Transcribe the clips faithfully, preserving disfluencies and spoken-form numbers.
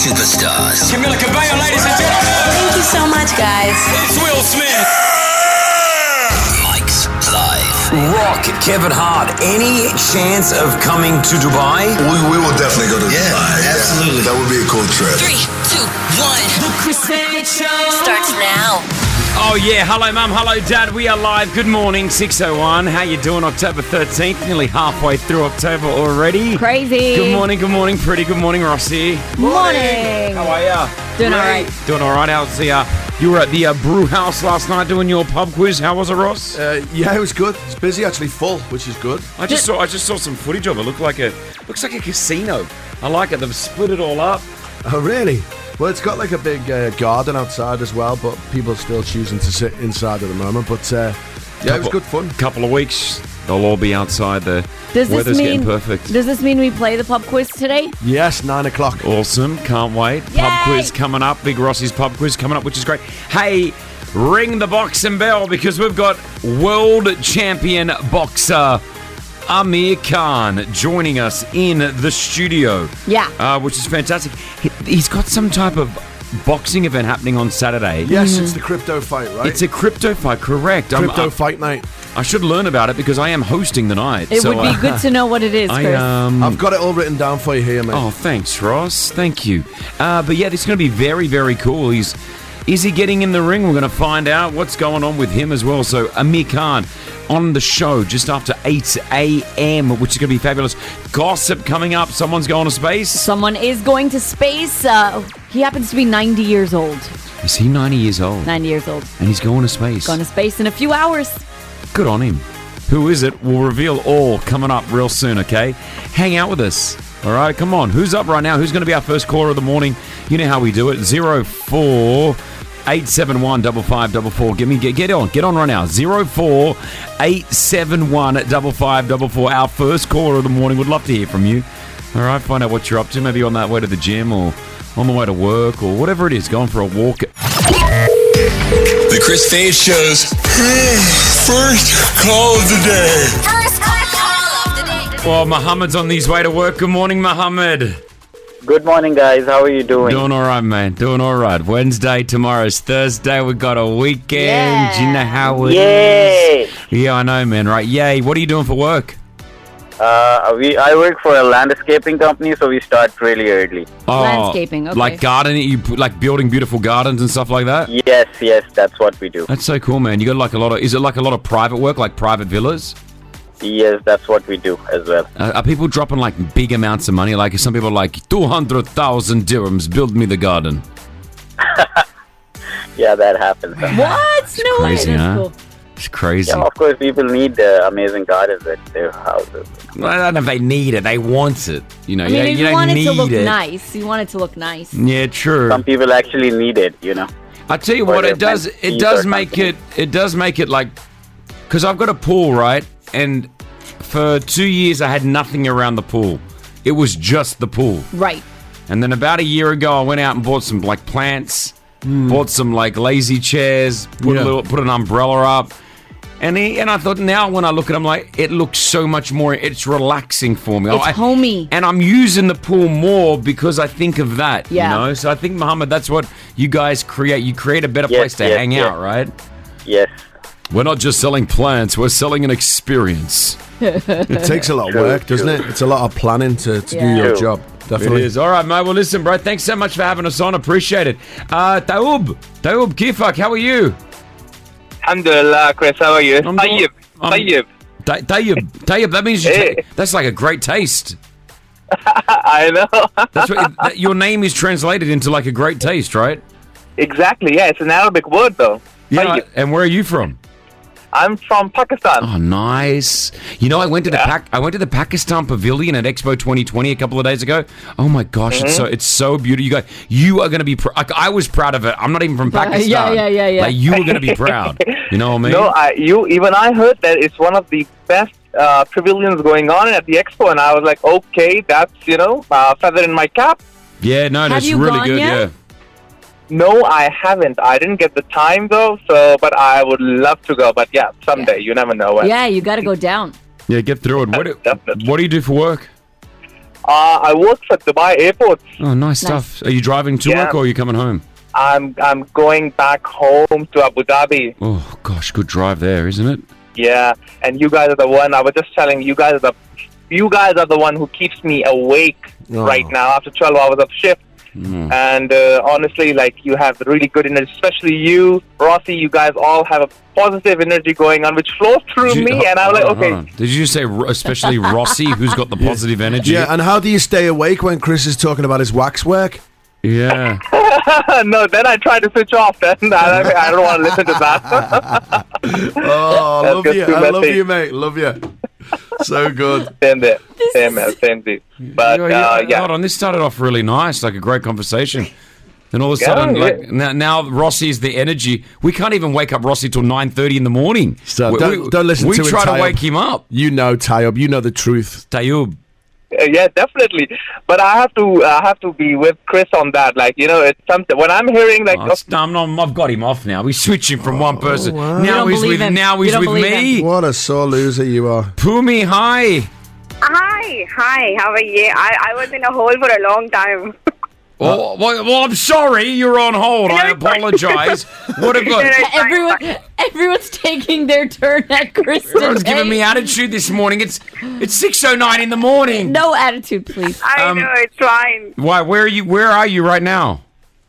superstars. Camila Cabello, ladies and gentlemen. Thank you so much, guys. It's Will Smith. Mike's Live. Rock, Kevin Hart, any chance of coming to Dubai? We, we will definitely go to Yeah, Dubai. absolutely. That would be a cool trip. Three, two, one. The Chris Fade Show Starts now. Oh yeah, hello mum, hello dad, we are live. Good morning, six oh one. How you doing? October thirteenth, nearly halfway through October already. Crazy. Good morning, good morning, pretty good morning, Rossi. Morning. How are ya? Doing all Great. right. Doing all right. How's the, uh, you were at the uh, brew house last night doing your pub quiz. How was it, Ross? Uh, yeah, it was good. It's busy, actually full, which is good. I just saw I just saw some footage of it. Looked like a looks like a casino. I like it. They've split it all up. Oh, really? Well, it's got like a big uh, garden outside as well, but people are still choosing to sit inside at the moment. But uh, yeah, it was good fun. Couple of weeks, they'll all be outside. The Does this weather's mean getting perfect. Does this mean we play the pub quiz today? Yes, nine o'clock. Awesome. Can't wait. Yay! Pub quiz coming up. Big Rossi's pub quiz coming up, which is great. Hey, ring the boxing bell because we've got world champion boxer Amir Khan joining us in the studio. Yeah. Uh, which is fantastic. He, he's got some type of boxing event happening on Saturday. Yes, it's the crypto fight, right? It's a crypto fight, correct. I'm- crypto I, fight night. I should learn about it because I am hosting the night. It so, would be uh, good to know what it is, I, Chris. um, I've got it all written down for you here, mate. Oh, thanks, Ross. Thank you. Uh, but yeah, this is going to be very, very cool. He's is he getting in the ring? We're going to find out what's going on with him as well. So Amir Khan on the show just after eight a.m., which is going to be fabulous. Gossip coming up. Someone's going to space. Someone is going to space. Uh, he happens to be ninety years old. Is he ninety years old? ninety years old. And he's going to space. Going to space in a few hours. Good on him. Who is it? We'll reveal all coming up real soon, okay? Hang out with us. All right, come on. Who's up right now? Who's going to be our first caller of the morning? You know how we do it. zero four eight seven one five five four four. Get me get, get on. Get on right now. zero four eight seven one five five four four. Our first caller of the morning. Would love to hear from you. All right, find out what you're up to. Maybe on that way to the gym or on the way to work or whatever it is. Going for a walk. The Chris Fade Show's first call of the day. First call of the day. Well, Mohammed's on his way to work. Good morning, Mohammed. Good morning, guys. How are you doing? Doing all right, man. Doing all right. Wednesday, tomorrow's Thursday. We got a weekend. Yeah. Do you know how it is? Yay! Yeah, I know, man. Right? Yay. What are you doing for work? Uh, we I work for a landscaping company, so we start really early. Oh, Landscaping, okay. Like gardening, you like building beautiful gardens and stuff like that. Yes, yes, that's what we do. That's so cool, man. You got like a lot of. Is it like a lot of private work, like private villas? Yes, that's what we do as well. Uh, are people dropping like big amounts of money? Like some people are like two hundred thousand dirhams. Build me the garden. Yeah, that happens. What? No Crazy, way. That's huh? cool. It's crazy. Yeah, of course, people need uh, amazing gardens at their houses. I don't know if they need it. They want it. You know, I mean, you, if you you don't want it need to look it. nice, you want it to look nice. Yeah, true. Some people actually need it, you know. I tell you For what, their it does. men's It teeth does or make something. it. It does make it like, because I've got a pool, right? And for two years, I had nothing around the pool. It was just the pool. Right. And then about a year ago, I went out and bought some like plants, bought some like lazy chairs, put Yeah. a little, put an umbrella up. And he, and I thought now when I look at it, I'm like, it looks so much more, it's relaxing for me. It's I- homey. And I'm using the pool more because I think of that, Yeah. you know? So I think, Mohammed, that's what you guys create. You create a better Yes, place to yes, hang yes. out, right? Yes. We're not just selling plants, we're selling an experience. It takes a lot of True, work, doesn't true. it? It's a lot of planning to, to Yeah. do your True. job. It Definitely. is. All right, mate. Well, listen, bro, thanks so much for having us on. Appreciate it. Uh, Taoub, Taoub, Kifak, how are you? Alhamdulillah, Chris, how are you? I'm doing- Tayyib, I'm- Tayyib. Ta- Tayyib, Tayyib, that means you Hey. ta- that's like a great taste. I know. That's what that, your name is translated into like a great taste, right? Exactly, yeah, it's an Arabic word though. Yeah. Tayyib. And where are you from? I'm from Pakistan. Oh, nice. You know, I went to the Yeah. Pac- I went to the Pakistan Pavilion at Expo twenty twenty a couple of days ago. Oh my gosh, it's so it's so beautiful. You guys, you are going to be. Pr- like, I was proud of it. I'm not even from Uh, Pakistan. yeah, yeah, yeah, yeah. Like you were going to be proud. You know what I mean? No, I, you even I heard that it's one of the best uh, pavilions going on at the expo, and I was like, okay, that's you know, uh, feather in my cap. Yeah, no, Have that's you really gone good. yet? Yeah. No, I haven't. I didn't get the time though, so but I would love to go. But yeah, someday. You never know when. Yeah, you got to go down. Yeah, get through it. What do, Definitely. what do you do for work? Uh, I work for Dubai Airport. Oh, nice, stuff. Are you driving to Yeah. work or are you coming home? I'm I'm going back home to Abu Dhabi. Oh, gosh, good drive there, isn't it? Yeah, and you guys are the one. I was just telling you guys are the you guys are the one who keeps me awake Oh. right now after twelve hours of shift. Mm. And uh, honestly, like, you have really good energy, especially you, Rossi. You guys all have a positive energy going on, which flows through Did you- me. And I'm like, hold on, okay, hold on. Did you say r- especially Rossi, who's got the positive energy? Yeah, and how do you stay awake when Chris is talking about his waxwork? Yeah. no, then I try to switch off. Then I, I don't want to listen to that. Oh, That's love just you. too I love messy. you, mate. Love you. So good. Same there, same there, same there. But Yeah, uh, yeah, yeah, Hold on, this started off really nice, like a great conversation. Then all of a Yeah, sudden, yeah. like now, now Rossi's the energy. We can't even wake up Rossi till nine thirty in the morning. So we, don't, we- don't listen we to him. try to Tayyub. wake him up. You know, Tayyub. You know the truth. Tayyub. Uh, yeah, definitely. But I have to, I have to be with Chris on that. Like, you know, it's something. When I'm hearing like, Oh, it's- no, I'm not, I've got him off now. We switch him from one person. wow. You Now don't he's believe with him. now You he's don't with believe me. What a sore loser you are. Pumi, hi. Hi, hi, how are you? I, I was in a hole for a long time. Oh, well, well, I'm sorry you're on hold. I apologise. What a good. Everyone, everyone's taking their turn at Chris Everyone's today. giving me attitude this morning. It's it's six oh nine in the morning. No attitude, please. I Um, know, it's fine. Why? Where are you? Where are you right now?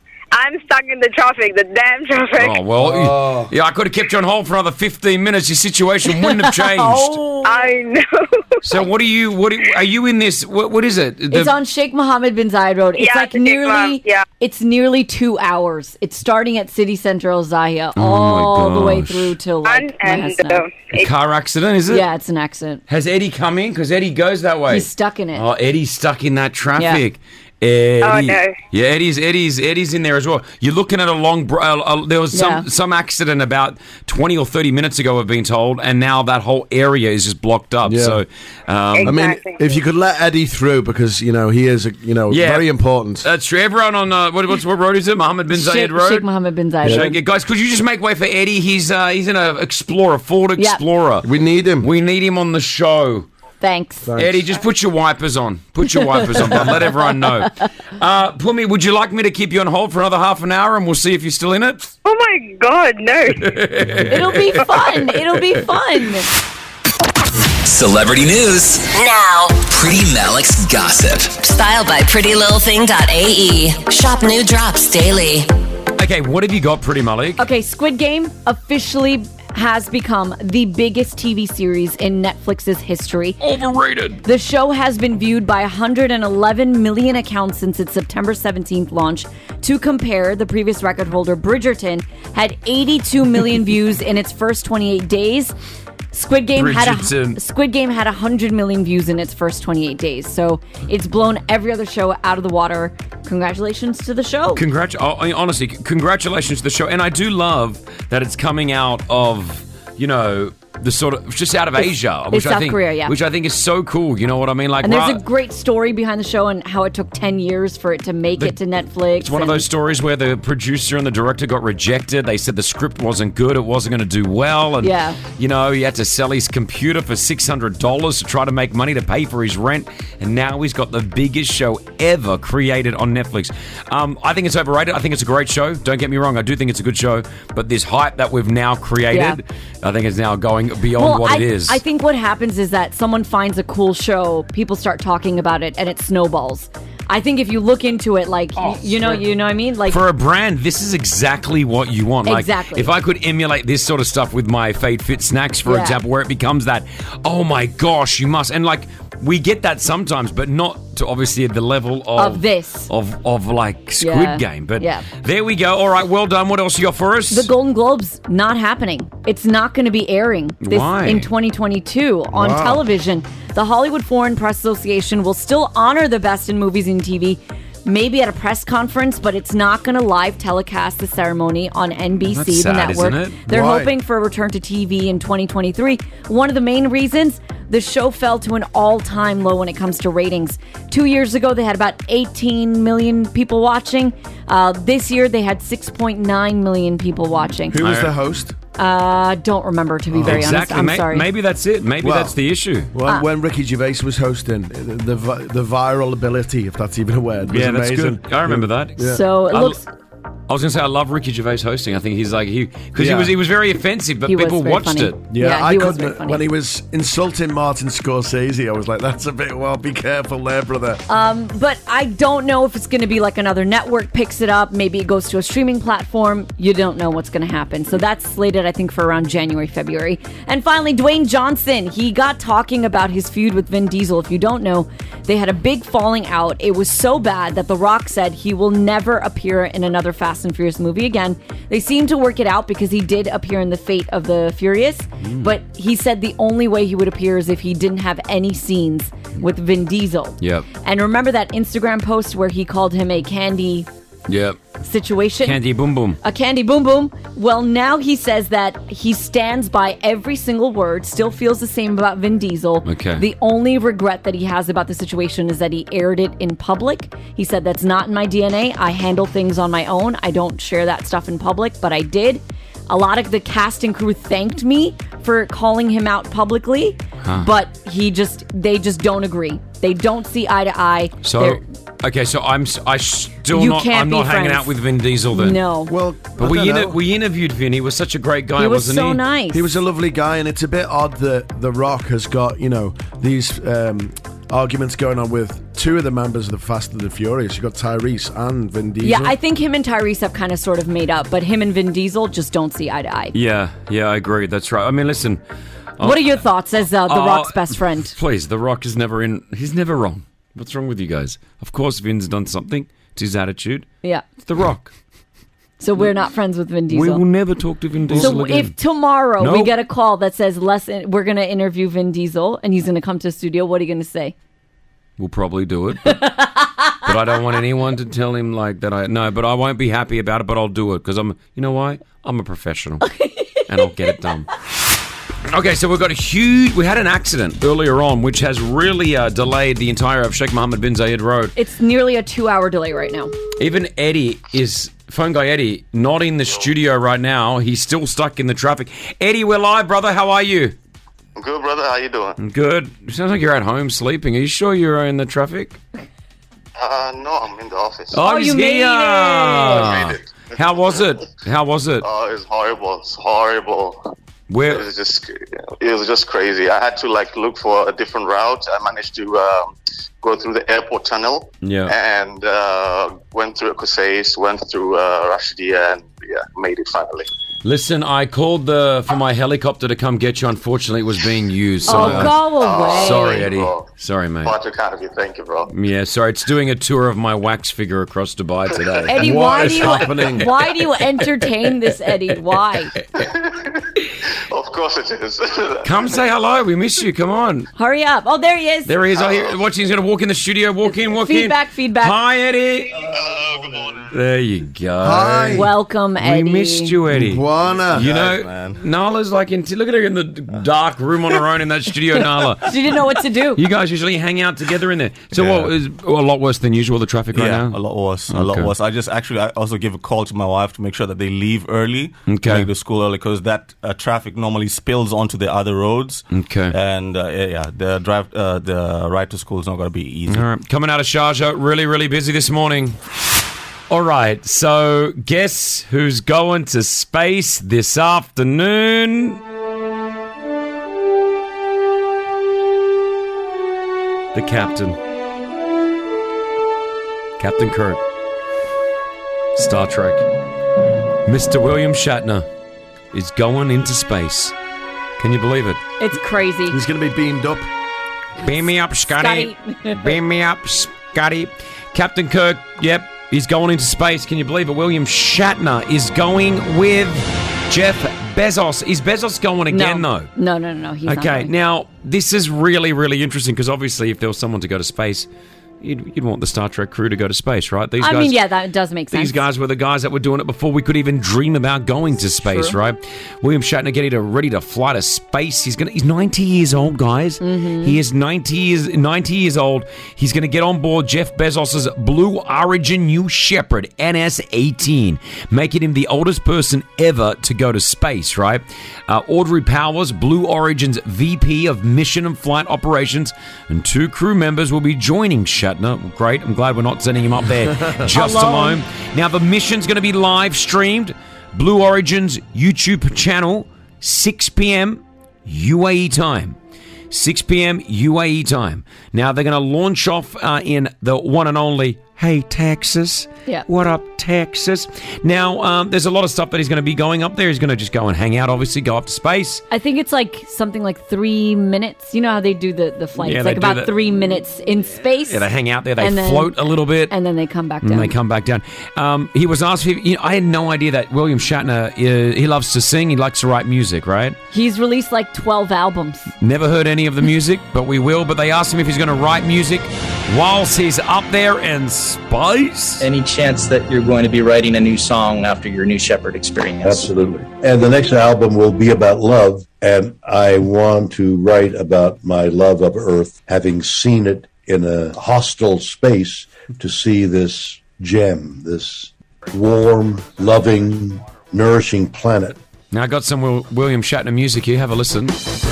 I'm stuck in the traffic, the damn traffic. Oh well, yeah. I could have kept you on hold for another fifteen minutes. Your situation wouldn't have changed. Oh, I know. So what are you? What are, are you in this? What, what is it? The- it's on Sheikh Mohammed bin Zayed Road. It's Yeah, like the Sheikh nearly, Mohammed, yeah. it's nearly two hours. It's starting at City Center Al Zahia Oh my all the way gosh. through till like and and Mahasana. uh, a it, car accident? Is it? Yeah, it's an accident. Has Eddie come in? Because Eddie goes that way. He's stuck in it. Oh, Eddie's stuck in that traffic. Eddie. Oh, no. Yeah, Eddie's Eddie's Eddie's in there as well. You're looking at a long. Br- uh, uh, there was some Yeah. some accident about twenty or thirty minutes ago. I've been told, and now that whole area is just blocked up. Yeah. So, um, I mean, Exactly. if you could let Eddie through, because you know he is, a, you know, Yeah. very important. that's true. Everyone on uh, what, what's what road is it? Mohammed bin Zayed Sheikh, Road. Sheikh Mohammed bin Zayed Shake Road. it. Guys, could you just make way for Eddie? He's uh, he's in a Explorer, Ford Yeah. Explorer. we need him. We need him on the show. Thanks. Thanks. Eddie, just put your wipers on. Put your wipers on, but let everyone know. Uh, Pumi, would you like me to keep you on hold for another half an hour and we'll see if you're still in it? oh my God, no. It'll be fun. It'll be fun. Celebrity news. Now, Pretty Malik's gossip. styled by pretty little thing dot a e. Shop new drops daily. Okay, what have you got, Pretty Malik? Okay, Squid Game officially has become the biggest T V series in Netflix's history. Overrated. The show has been viewed by one hundred eleven million accounts since its September seventeenth launch. To compare, the previous record holder, Bridgerton, had eighty-two million views in its first twenty-eight days. Squid Game had Bridgerton. a Squid Game had one hundred million views in its first twenty-eight days. So it's blown every other show out of the water. Congratulations to the show. Congratu- oh, I mean, honestly, c- congratulations to the show. And I do love that it's coming out of, you know, the sort of just out of Asia, which it's I South think, Korea, yeah. which I think is so cool. You know what I mean? Like, And there's ra- a great story behind the show and how it took ten years for it to make The- it to Netflix. It's one of and- those stories where the producer and the director got rejected. They said the script wasn't good, it wasn't going to do well, and Yeah. you know he had to sell his computer for six hundred dollars to try to make money to pay for his rent. And now he's got the biggest show ever created on Netflix. Um, I think it's overrated. I think it's a great show. Don't get me wrong. I do think it's a good show. But this hype that we've now created, I think is now going beyond well, what I, it is. I think what happens is that someone finds a cool show, people start talking about it, and it snowballs. I think if you look into it, like Oh, y- you know, for- you know what I mean, like For a brand, this is exactly what you want. Like, Exactly. if I could emulate this sort of stuff with my Fade Fit snacks, for Yeah. example, where it becomes that, oh my gosh, you must, and like we get that sometimes, but not to obviously at the level of, Of this. of of like Squid Yeah. Game. But Yeah. there we go. All right, well done. What else you got for us? the Golden Globes not happening. It's not going to be airing this Why? in twenty twenty-two on Wow. television. The Hollywood Foreign Press Association will still honor the best in movies and T V. Maybe at a press conference, but it's not going to live telecast the ceremony on N B C, That's the sad, network. isn't it? They're Why? hoping for a return to T V in twenty twenty-three. One of the main reasons, the show fell to an all-time low when it comes to ratings. Two years ago, they had about eighteen million people watching. Uh, this year, they had six point nine million people watching. Who was I- the host? Uh, don't remember, to be very exactly. honest. I'm May- sorry. Maybe that's it. Maybe Well, that's the issue. When, Ah. when Ricky Gervais was hosting, the the, vi- the viral ability, if that's even a word, was Yeah, that's amazing. good. I remember that. Yeah. So it I- looks... I was going to say I love Ricky Gervais hosting. I think he's like he because Yeah. he was he was very offensive, but He was people very watched funny. it. Yeah, Yeah, I he was couldn't. very funny. When he was insulting Martin Scorsese, I was like, "That's a bit well. Be careful there, brother." Um, but I don't know if it's going to be like another network picks it up. Maybe it goes to a streaming platform. You don't know what's going to happen. So that's slated, I think, for around January, February. And finally, Dwayne Johnson. He got talking about his feud with Vin Diesel. If you don't know, they had a big falling out. It was so bad that The Rock said he will never appear in another Fast and Furious movie again. They seemed to work it out because he did appear in The Fate of the Furious. But he said the only way he would appear is if he didn't have any scenes with Vin Diesel. Yep. And remember that Instagram post where he called him a candy Yep. situation? Candy boom boom. A candy boom boom. Well, now he says that he stands by every single word, still feels the same about Vin Diesel. Okay. The only regret that he has about the situation is that he aired it in public. He said, that's not in my D N A. I handle things on my own. I don't share that stuff in public, but I did. A lot of the cast and crew thanked me for calling him out publicly, Huh. but he just, they just don't agree. They don't see eye to eye. So They're- okay, so I'm s- I still You not can't I'm be not hanging friends. out with Vin Diesel then. No. Well, But I we don't inter- know. we interviewed Vin. He was such a great guy, He was wasn't so he? nice. He was a lovely guy, and it's a bit odd that The Rock has got, you know, these um, arguments going on with two of the members of the Fast and the Furious. You've got Tyrese and Vin Diesel. Yeah, I think him and Tyrese have kind of sort of made up, but him and Vin Diesel just don't see eye to eye. Yeah, yeah, I agree. That's right. I mean, listen. What are your thoughts as uh, The Uh, Rock's best friend? Please, The Rock is never in. He's never wrong. What's wrong with you guys? Of course, Vin's done something. It's his attitude. Yeah. It's The Rock. So we're not friends with Vin We will Diesel. never talk to Vin Diesel So again. if tomorrow we Nope. get a call that says, "Let's we're going to interview Vin Diesel and he's going to come to the studio," what are you going to say? We'll probably do it. But, but I don't want anyone to tell him like that. I no, but I won't be happy about it. But I'll do it because I'm. You know why? I'm a professional, and I'll get it done. Okay, so we've got a huge. We had an accident earlier on, which has really uh, delayed the entire of Sheikh Mohammed bin Zayed Road. It's nearly a two-hour delay right now. Even Eddie is phone guy Eddie not in the studio right now. He's still stuck in the traffic. Eddie, we're live, brother. How are you? Good, brother. How you doing? Good. Sounds like you're at home sleeping. Are you sure you're in the traffic? Uh, no, I'm in the office. Oh, he's you made here. I made it. How was it? How was it? Oh, it's horrible. It's horrible. Where? It was just, it was just crazy. I had to like look for a different route. I managed to um, go through the airport tunnel. Yeah. And uh, went through Kusais, went through uh, Rashidia, and yeah, made it finally. Listen, I called the for my helicopter to come get you. Unfortunately, it was being used. So Oh, uh, go away. sorry, Eddie. Bro. Sorry, mate. Far too kind of you. Thank you, bro. Yeah, sorry. It's doing a tour of my wax figure across Dubai today. Eddie, What why is do you happening? why do you entertain this, Eddie? Why? Of course it is. Come say hello. We miss you. Come on. Hurry up! Oh, there he is. There he is. I hear watching. He's going to walk in the studio. Walk in. Walk Feedback, in. feedback. Hi, Eddie. Hello, good morning. There you go. Hi. Welcome, Eddie. We missed you, Eddie. Buona. You know, man. Nala's like in. Look at her in the dark room on her own in that studio, Nala. She didn't know what to do. You guys usually hang out together in there. So, Yeah. what is a lot worse than usual? The traffic right yeah, now. a lot worse. A lot Okay. worse. I just actually I also give a call to my wife to make sure that they leave early, Okay. to make the school early, because that uh, traffic normally spills onto the other roads. Okay. And uh, yeah, yeah, the drive, uh, the ride to school is not going to be easy. All right. Coming out of Sharjah, really, really busy this morning. All right, so guess who's going to space this afternoon? The captain. Captain Kirk. Star Trek. Mister William Shatner is going into space. Can you believe it? It's crazy. He's going to be beamed up. Beam me up, Scotty. Scotty. Beam me up, Scotty. Captain Kirk, yep, he's going into space. Can you believe it? William Shatner is going with Jeff Bezos. Is Bezos going again, no. though? No, no, no, no. He's not Okay, going. now, this is really, really interesting because obviously if there was someone to go to space, you'd, you'd want the Star Trek crew to go to space, right? These I guys, mean, yeah, that does make sense. These guys were the guys that were doing it before we could even dream about going to space, True. right? William Shatner getting to, ready to fly to space. He's gonna. He's ninety years old, guys. Mm-hmm. He is ninety years ninety years old. He's going to get on board Jeff Bezos's Blue Origin New Shepard N S eighteen, making him the oldest person ever to go to space, right? Uh, Audrey Powers, Blue Origin's V P of Mission and Flight Operations, and two crew members will be joining Shatner. Great. I'm glad we're not sending him up there just alone. Now, the mission's going to be live streamed. Blue Origin's YouTube channel, six p.m. U A E time. six p.m. U A E time. Now, they're going to launch off uh, in the one and only, hey, Texas. Yeah. What up, Texas? Now, um, there's a lot of stuff that he's going to be going up there. He's going to just go and hang out, obviously, go up to space. I think it's like something like three minutes. You know how they do the, the flights? Yeah, It's they like do about that. three minutes in space. Yeah, they hang out there. They And then- float a little bit. And then they come back down. And they come back down. Um, he was asked if, you know, I had no idea that William Shatner, uh, he loves to sing. He likes to write music, right? He's released like twelve albums. Never heard any of the music, but we will. But they asked him if he's going to write music whilst he's up there in space. Any chance that you're going to be writing a new song after your New Shepard experience? Absolutely. And the next album will be about love, and I want to write about my love of Earth, having seen it in a hostile space, to see this gem, this warm, loving, nourishing planet. Now, I got some Will- William Shatner music here. Have a listen.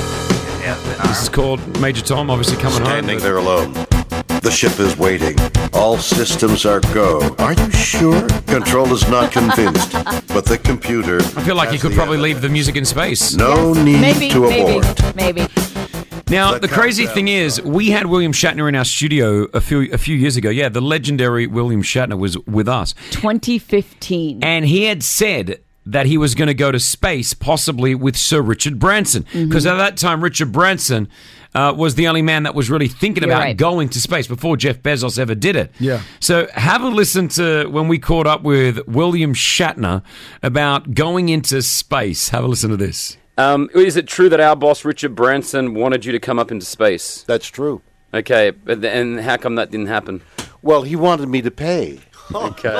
This is called Major Tom, obviously coming Standing home. there alone. The ship is waiting. All systems are go. Are you sure? Control is not convinced, but the computer. I feel like you could probably leave the music in space. No need Maybe, to maybe, abort. maybe. Now, the crazy thing is, we had William Shatner in our studio a few a few years ago. Yeah, the legendary William Shatner was with us. twenty fifteen. And he had said that he was going to go to space, possibly with Sir Richard Branson. Because Mhm. at that time, Richard Branson uh, was the only man that was really thinking You're about right. going to space before Jeff Bezos ever did it. Yeah. So have a listen to when we caught up with William Shatner about going into space. Have a listen to this. Um, is it true that our boss Richard Branson wanted you to come up into space? That's true. Okay, but th- and how come that didn't happen? Well, he wanted me to pay. Okay.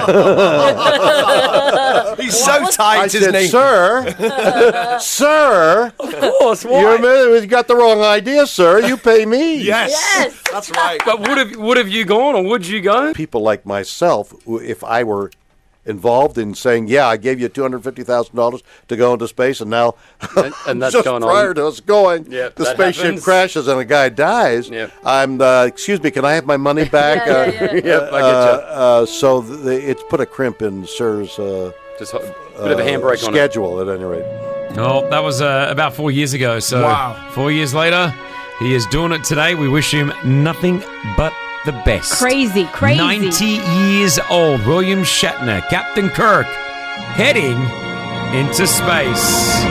He's so tight, I isn't said, he? sir, sir. Of course, why? You're, you got the wrong idea, sir. You pay me. Yes. Yes. That's right. But would have would have you gone, or would you go? People like myself, who- if I were involved in saying, yeah, I gave you two hundred fifty thousand dollars to go into space, and now, And, and that's just going prior on. to us going, Yeah, the that spaceship happens. crashes and a guy dies, Yeah. I'm, uh, excuse me, can I have my money back? Yeah, yeah, Uh, yeah. Yep, I get uh, you. uh, so the, it's put a crimp in Sir's uh, Just a bit of a handbrake on it. schedule, at any rate. Oh, that was uh, about four years ago. So Wow. four years later, he is doing it today. We wish him nothing but the best. Crazy, crazy. ninety years old, William Shatner, Captain Kirk, heading into space.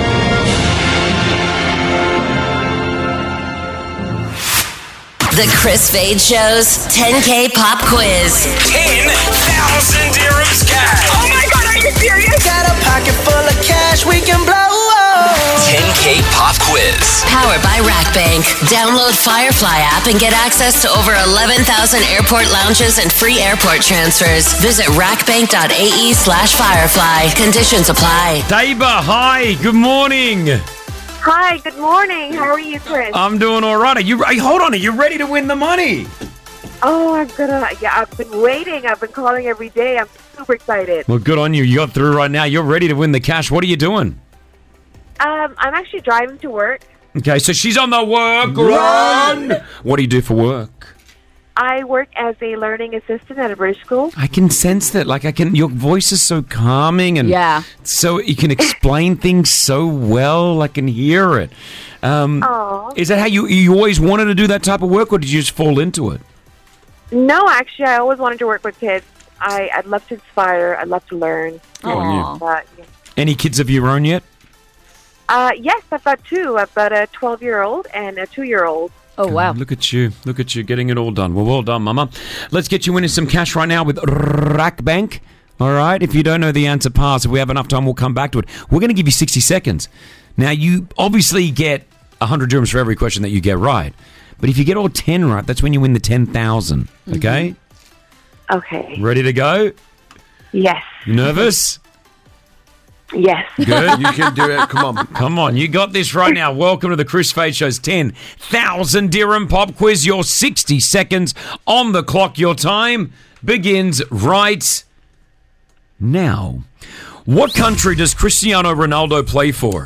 The Chris Fade Show's ten K Pop Quiz. ten thousand dirhams cash. Oh my god, are you serious? Got a pocket full of cash we can blow. ten K Pop Quiz. Powered by RackBank. Download Firefly app and get access to over eleven thousand airport lounges and free airport transfers. Visit rackbank.ae slash firefly. Conditions apply. Daiba, hi, good morning. Hi, good morning. How are you, Chris? I'm doing all right. Are you, hey, hold on, are you ready to win the money? oh, I'm gonna. Yeah, I've been waiting. I've been calling every day. I'm super excited. Well, good on you. You got through right now. You're ready to win the cash. What are you doing? Um, I'm actually driving to work. Okay, so she's on the work run. What do you do for work? I work as a learning assistant at a British school. I can sense that. Like, I can. Your voice is so calming, and Yeah. so you can explain things so well. I can hear it. Um, Aw. is that how you you always wanted to do that type of work, or did you just fall into it? No, actually, I always wanted to work with kids. I, I'd love to inspire. I'd love to learn. Good on you. Uh, yeah. Any kids of your own yet? Uh, yes, I've got two. I've got a twelve-year-old and a two-year-old. Oh, wow. Look at you. Look at you getting it all done. Well, well done, Mama. Let's get you winning some cash right now with RackBank. All right? If you don't know the answer, pass. If we have enough time, we'll come back to it. We're going to give you sixty seconds. Now, you obviously get one hundred dirhams for every question that you get right. But if you get all ten right, that's when you win the ten thousand. Okay? Okay. Ready to go? Yes. You nervous? Yes. Good. You can do it. Come on. Come on. You got this right now. Welcome to the Chris Fade Show's ten thousand dirham pop quiz. Your sixty seconds on the clock. Your time begins right now. What country does Cristiano Ronaldo play for?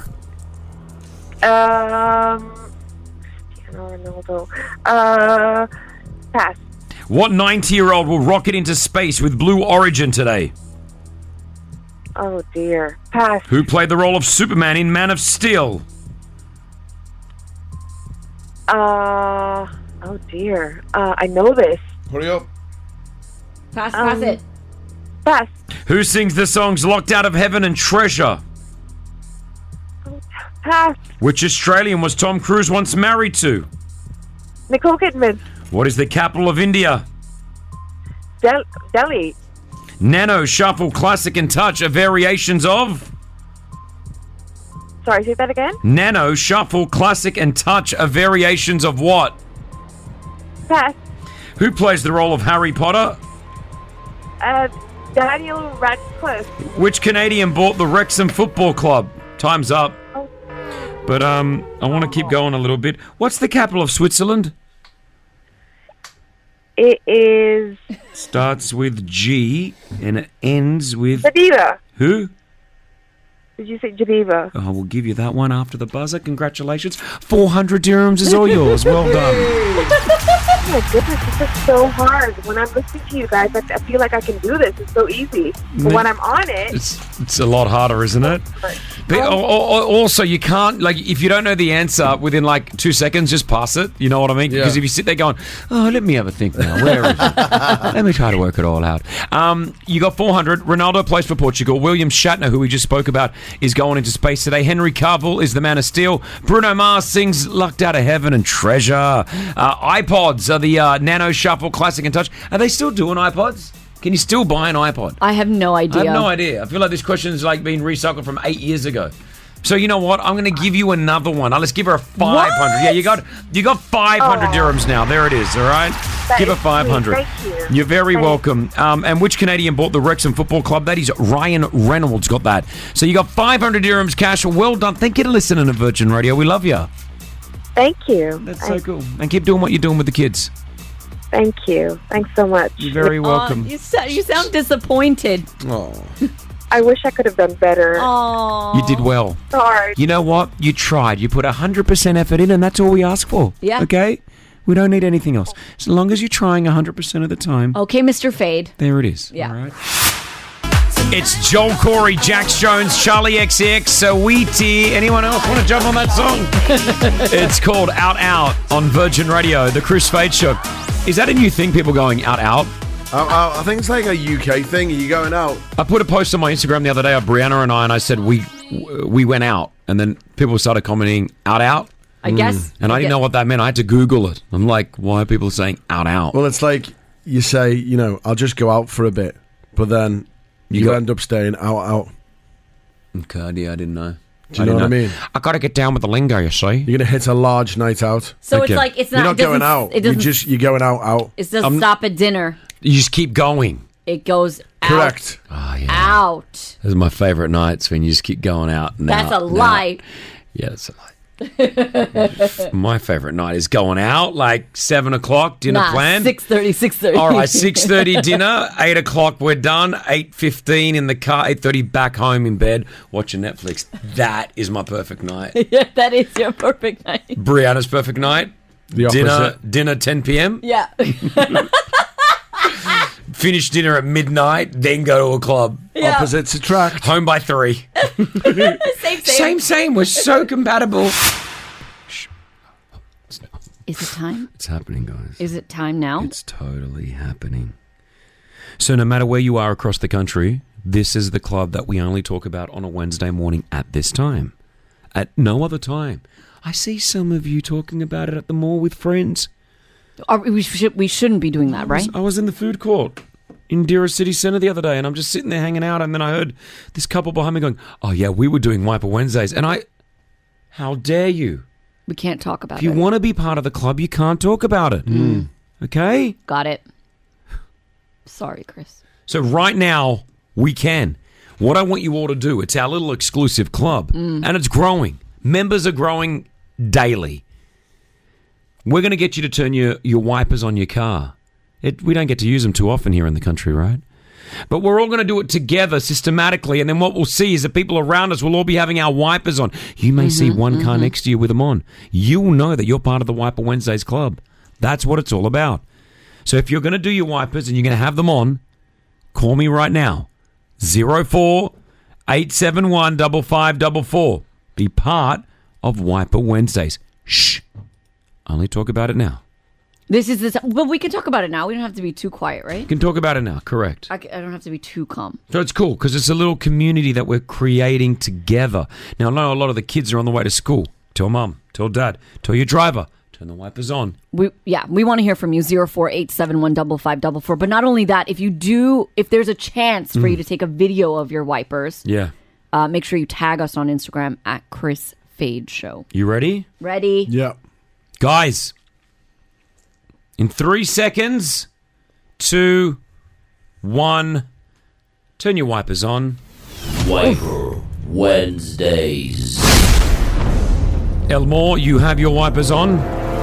Um, Cristiano Ronaldo. Uh, pass. What ninety-year-old will rocket into space with Blue Origin today? Oh, dear. Pass. Who played the role of Superman in Man of Steel? Uh, oh, dear. Uh, I know this. Hurry up. Pass, pass Um, it. Pass. Who sings the songs Locked Out of Heaven and Treasure? Pass. Which Australian was Tom Cruise once married to? Nicole Kidman. What is the capital of India? Del- Delhi. Nano, Shuffle, Classic and Touch are variations of? Sorry, say that again? Nano, Shuffle, Classic and Touch are variations of what? Pass. Who plays the role of Harry Potter? Uh, Daniel Radcliffe. Which Canadian bought the Wrexham Football Club? Time's up. Oh. But um, I want to keep going a little bit. What's the capital of Switzerland? It is Starts with G and it ends with... Geneva. Who? Did you say Geneva? I will give you that one after the buzzer. Congratulations. four hundred dirhams is all yours. Well done. Oh my goodness, this is so hard. When I'm listening to you guys, I, I feel like I can do this. It's so easy. But when I'm on it... It's, it's a lot harder, isn't it? But al- al- also, you can't, like, if you don't know the answer within, like, two seconds, just pass it. You know what I mean? Yeah. Because if you sit there going, oh, let me have a think now. Where is it? Let me try to work it all out. Um, you got four hundred. Ronaldo plays for Portugal. William Shatner, who we just spoke about, is going into space today. Henry Cavill is the Man of Steel. Bruno Mars sings Locked Out of Heaven and Treasure. Uh, iPods are the uh, Nano, Shuffle, Classic and Touch. Are they still doing iPods? Can you still buy an iPod? I have no idea. I have no idea. I feel like this question is like being recycled from eight years ago. So you know what? I'm going to give you another one. Now, let's give her a five hundred. What? Yeah, you got you got five hundred Aw. dirhams now. There it is. All right. That give her is five hundred. sweet. Thank you. You're very Thank welcome. Um, and which Canadian bought the Wrexham Football Club? That is Ryan Reynolds got that. So you got five hundred dirhams cash. Well done. Thank you for listening to Virgin Radio. We love you. Thank you. That's I- so cool. And keep doing what you're doing with the kids. Thank you. Thanks so much. You're very welcome. Aw, you, sa- you sound disappointed. Oh. I wish I could have done better. Oh. You did well. Sorry. You know what? You tried. You put one hundred percent effort in, and that's all we ask for. Yeah. Okay? We don't need anything else. As long as you're trying one hundred percent of the time, Okay, Mister Fade. there it is. Yeah. All right? It's Joel Corey, Jax Jones, Charlie X X, Saweetie. Anyone else want to jump on that song? It's called Out Out on Virgin Radio, the Chris Fade Show. Is that a new thing, people going out out? I, I, I think it's like a U K thing. Are you going out? I put a post on my Instagram the other day of Brianna and I, and I said we we went out, and then people started commenting out out. I guess. And I didn't know what that meant. I had to Google it. I'm like, why are people saying out out? Well, it's like you say, you know, I'll just go out for a bit, but then you, You got- end up staying out out. Okay, yeah, I didn't know. Do you know what I mean? I got to get down with the lingo, you see. You're gonna hit a large night out. So it's like it's not. You're not it doesn't- going out. It You doesn't. just you're going out out. it doesn't stop at dinner. You just keep going. It goes Correct. Oh, yeah. out. Those are my favourite nights when you just keep going out. And That's out a and lie. out. Yeah, it's a lie. My favourite night is going out, like seven o'clock, dinner Nah, plan. six thirty, six thirty. All right, six thirty dinner, eight o'clock we're done, eight fifteen in the car, eight thirty back home in bed watching Netflix. That is my perfect night. Yeah, that is your perfect night. Brianna's perfect night. The dinner, opposite. dinner ten p.m. Yeah. Finish dinner at midnight, then go to a club. Yeah. Opposites attract. Home by three. same, same. Same, same. We're so compatible. Is it time? It's happening, guys. Is it time now? It's totally happening. So no matter where you are across the country, this is the club that we only talk about on a Wednesday morning at this time. At no other time. I see some of you talking about it at the mall with friends. Are we, we, should, we shouldn't be doing that, right? I was in the food court in Dira City Centre the other day, and I'm just sitting there hanging out, and then I heard this couple behind me going, oh, yeah, we were doing Wiper Wednesdays. And I, how dare you? We can't talk about If you it. want to be part of the club, you can't talk about it. Mm. Okay? Got it. Sorry, Chris. So right now, we can. What I want you all to do, it's our little exclusive club, Mm. and it's growing. Members are growing daily. We're going to get you to turn your, your wipers on your car. It, we don't get to use them too often here in the country, right? But we're all going to do it together systematically, and then what we'll see is that people around us will all be having our wipers on. You may see Mm-hmm, one car next to you with them on. You will know that you're part of the Wiper Wednesdays club. That's what it's all about. So if you're going to do your wipers and you're going to have them on, call me right now. zero four eight seven one five five four four. Be part of Wiper Wednesdays. Shh. Only talk about it now. This is this, but we can talk about it now. We don't have to be too quiet, right? You can talk about it now, correct. I, c- I don't have to be too calm. So it's cool because it's a little community that we're creating together. Now, I know a lot of the kids are on the way to school. Tell mum, tell dad, tell your driver, turn the wipers on. We yeah, we want to hear from you. Zero four eight seven one five five four four. But not only that, if you do, if there's a chance for Mm. you to take a video of your wipers, Yeah. uh, make sure you tag us on Instagram at Chris Fade Show. You ready? Ready? Yeah. Guys, in three seconds, two, one, turn your wipers on. Wiper Wednesdays. Elmore, you have your wipers on?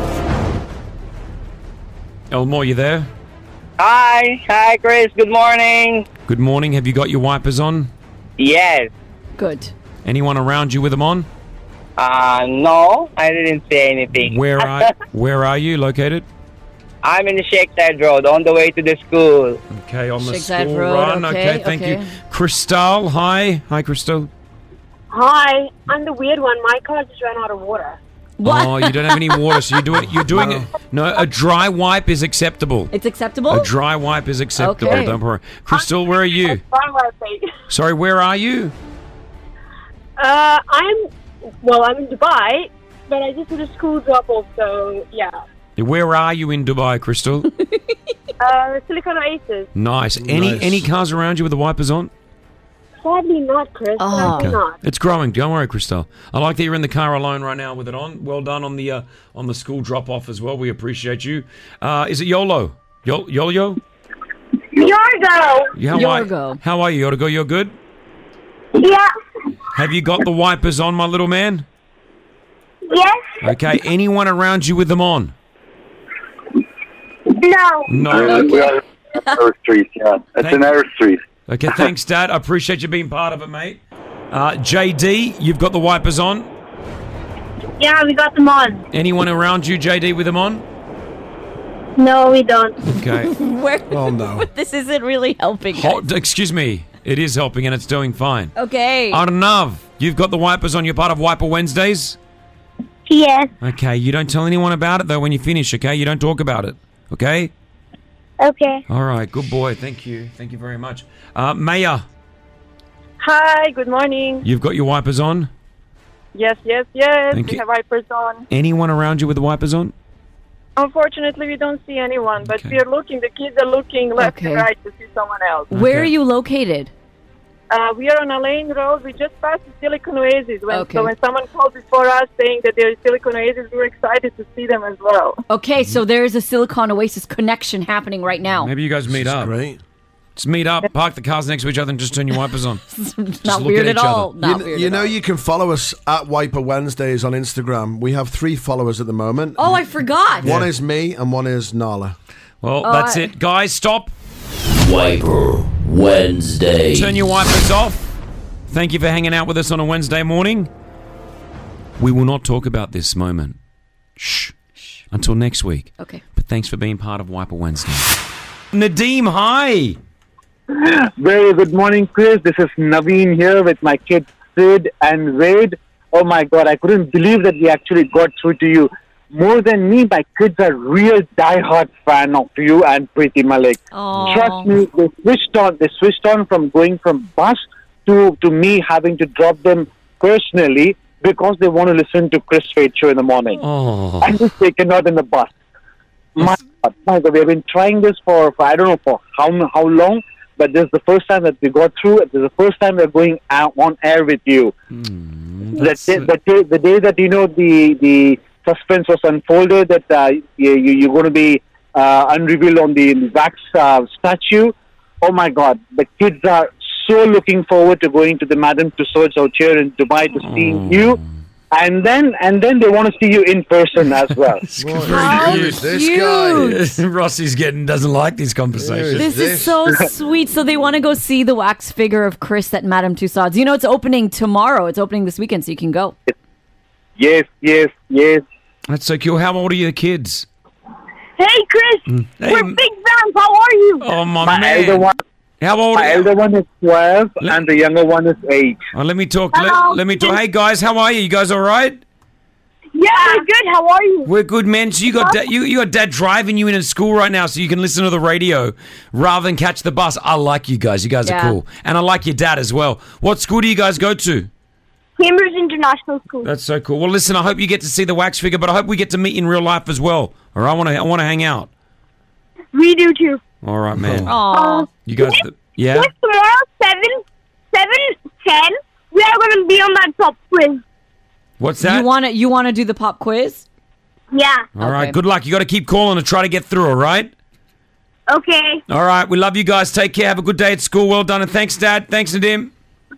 Elmore, you there? Hi, hi, Chris. Good morning. Good morning. Have you got your wipers on? Yes. Good. Anyone around you with them on? Uh, no, I didn't say anything. Where are Where are you located? I'm in the Shakeside Road on the way to the school. Okay, on the Shakeside school Road, run. okay, thank okay. you. Crystal, hi. Hi, Crystal. Hi, I'm the weird one. My car just ran out of water. Oh, you don't have any water, so you're doing you're doing it. No, a dry wipe is acceptable. It's acceptable? A dry wipe is acceptable. Okay. Don't worry. Crystal, where are you? Sorry, where are you? Uh, I'm, well, I'm in Dubai, but I just did a school drop-off, so yeah. Where are you in Dubai, Crystal? Uh, Silicon Oasis. Nice. Any Nice. any cars around you with the wipers on? Sadly not, Chris. Sadly not. It's growing. Don't worry, Crystal. I like that you're in the car alone right now with it on. Well done on the uh, on the school drop off as well. We appreciate you. Uh, is it YOLO? Yo Yo Yo? Yorgo. Yeah, how Yorgo. Are, how are you, Yorgo? You're good. Yeah. Have you got the wipers on, my little man? Yes. Okay. Anyone around you with them on? No. No. We are Earth Street, yeah. It's an Earth Street. Okay. Thanks, Dad. I appreciate you being part of it, mate. Uh, J D, you've got the wipers on. Yeah, we got them on. Anyone around you, J D, with them on? No, we don't. Okay. Where, Oh, no. This isn't really helping. Hot, excuse me. It is helping and it's doing fine. Okay. Arnav, you've got the wipers on. You're part of Wiper Wednesdays? Yes. Okay, you don't tell anyone about it, though, when you finish, okay? You don't talk about it, okay? Okay. All right, good boy. Thank you. Thank you very much. Uh, Maya, Hi, good morning. you've got your wipers on? Yes, yes, yes. Thank we you. have wipers on. Anyone around you with the wipers on? Unfortunately, we don't see anyone, but we are looking. The kids are looking left Okay. and right to see someone else. Where are you located? Uh, we are on a lane road. We just passed the Silicon Oasis. When, Okay. So when someone called before us saying that there is Silicon Oasis, we were excited to see them as well. Okay, so there is a Silicon Oasis connection happening right now. Maybe you guys meet up. Great. Just meet up, park the cars next to each other, and just turn your wipers on. Just Not look weird at at each all. other. Not you weird you at know, all. you can follow us at Wiper Wednesdays on Instagram. We have three followers at the moment. Oh, I forgot. One is me and one is Nala. Well, Oh, that's I- it. Guys, stop. Wiper Wednesdays. Turn your wipers off. Thank you for hanging out with us on a Wednesday morning. We will not talk about this moment. Shh. Until next week. Okay. But thanks for being part of Wiper Wednesday. Nadeem, hi. Very good morning, Chris. This is Naveen here with my kids, Sid and Wade. Oh my God, I couldn't believe that we actually got through to you. More than me, my kids are real diehard fan of you and Preeti Malik. Aw. Trust me, they switched on. They switched on from going from bus to to me having to drop them personally because they want to listen to Chris Fade Show in the morning. Oh. I'm just taken out in the bus. My God, my God, we've been trying this for, for I don't know for how how long, but this is the first time that we got through. This is the first time we're going out on air with you. the, day, the, day, the day that you know the the suspense was unfolded that uh, you, you, you're going to be uh, unrevealed on the wax uh, statue. Oh my God, the kids are so looking forward to going to the Madame Tussauds out here in Dubai to seeing you. And then, and then they want to see you in person as well. How cute. This guy. Rossi's getting doesn't like these conversations. This is so sweet. So they want to go see the wax figure of Chris at Madame Tussauds. You know, it's opening tomorrow. It's opening this weekend, so you can go. Yes, yes, yes. That's so cool. How old are your kids? Hey, Chris. Mm. Hey, We're big fans. How are you? Oh, my, My man. elder one, How old my are you? elder one is twelve, and the younger one is eight. Oh, let me talk. Hello. Let, let me talk. Hey, guys, how are you? You guys all right? Yeah, we're good. How are you? We're good, man. So you got da- you you got dad driving you into school right now, so you can listen to the radio rather than catch the bus. I like you guys. You guys Yeah. are cool, and I like your dad as well. What school do you guys go to? Cambridge International School. That's so cool. Well, listen, I hope you get to see the wax figure, but I hope we get to meet in real life as well. All right, I want to I want to hang out. We do too. All right, man. Aw. You guys, th- yeah. Chris, tomorrow, seven, seven, ten, we are going to be on that top quiz. What's that? You want to you want to do the pop quiz? Yeah. All right, good luck. You got to keep calling to try to get through. All right. Okay. All right, we love you guys. Take care. Have a good day at school. Well done, and thanks, Dad. Thanks, Nadim.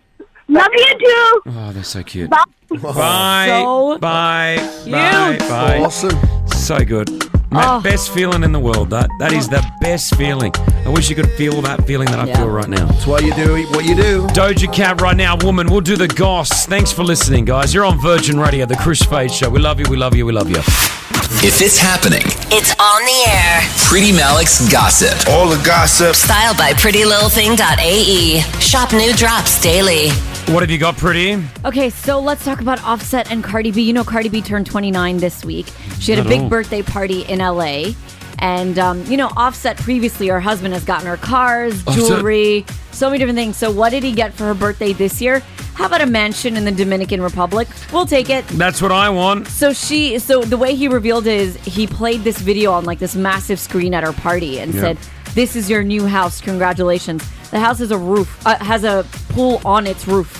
Love you too. Oh, they're so cute. Bye. Bye. So bye. cute. Bye. Bye. Awesome. So good. My Oh. best feeling in the world. That that is the best feeling. I wish you could feel that feeling that I Yeah. feel right now. That's why you do what you do. Doja Cat right now, woman. We'll do the goss. Thanks for listening, guys. You're on Virgin Radio, the Chris Fade Show. We love you. We love you. We love you. If it's happening, It's on the air. Pretty Malik's gossip. All the gossip. Styled by pretty little thing dot a e. Shop new drops daily. What have you got, Pretty? Okay, so let's talk about Offset and Cardi B. You know, Cardi B turned twenty-nine this week. She had a Not big all. birthday party in L A. And, um, you know, Offset previously, her husband has gotten her cars, Offset? jewelry, so many different things. So what did he get for her birthday this year? How about a mansion in the Dominican Republic? We'll take it. That's what I want. So she, so the way he revealed it is he played this video on like this massive screen at her party and Yeah. said, "This is your new house. Congratulations." The house has a roof, uh, has a pool on its roof.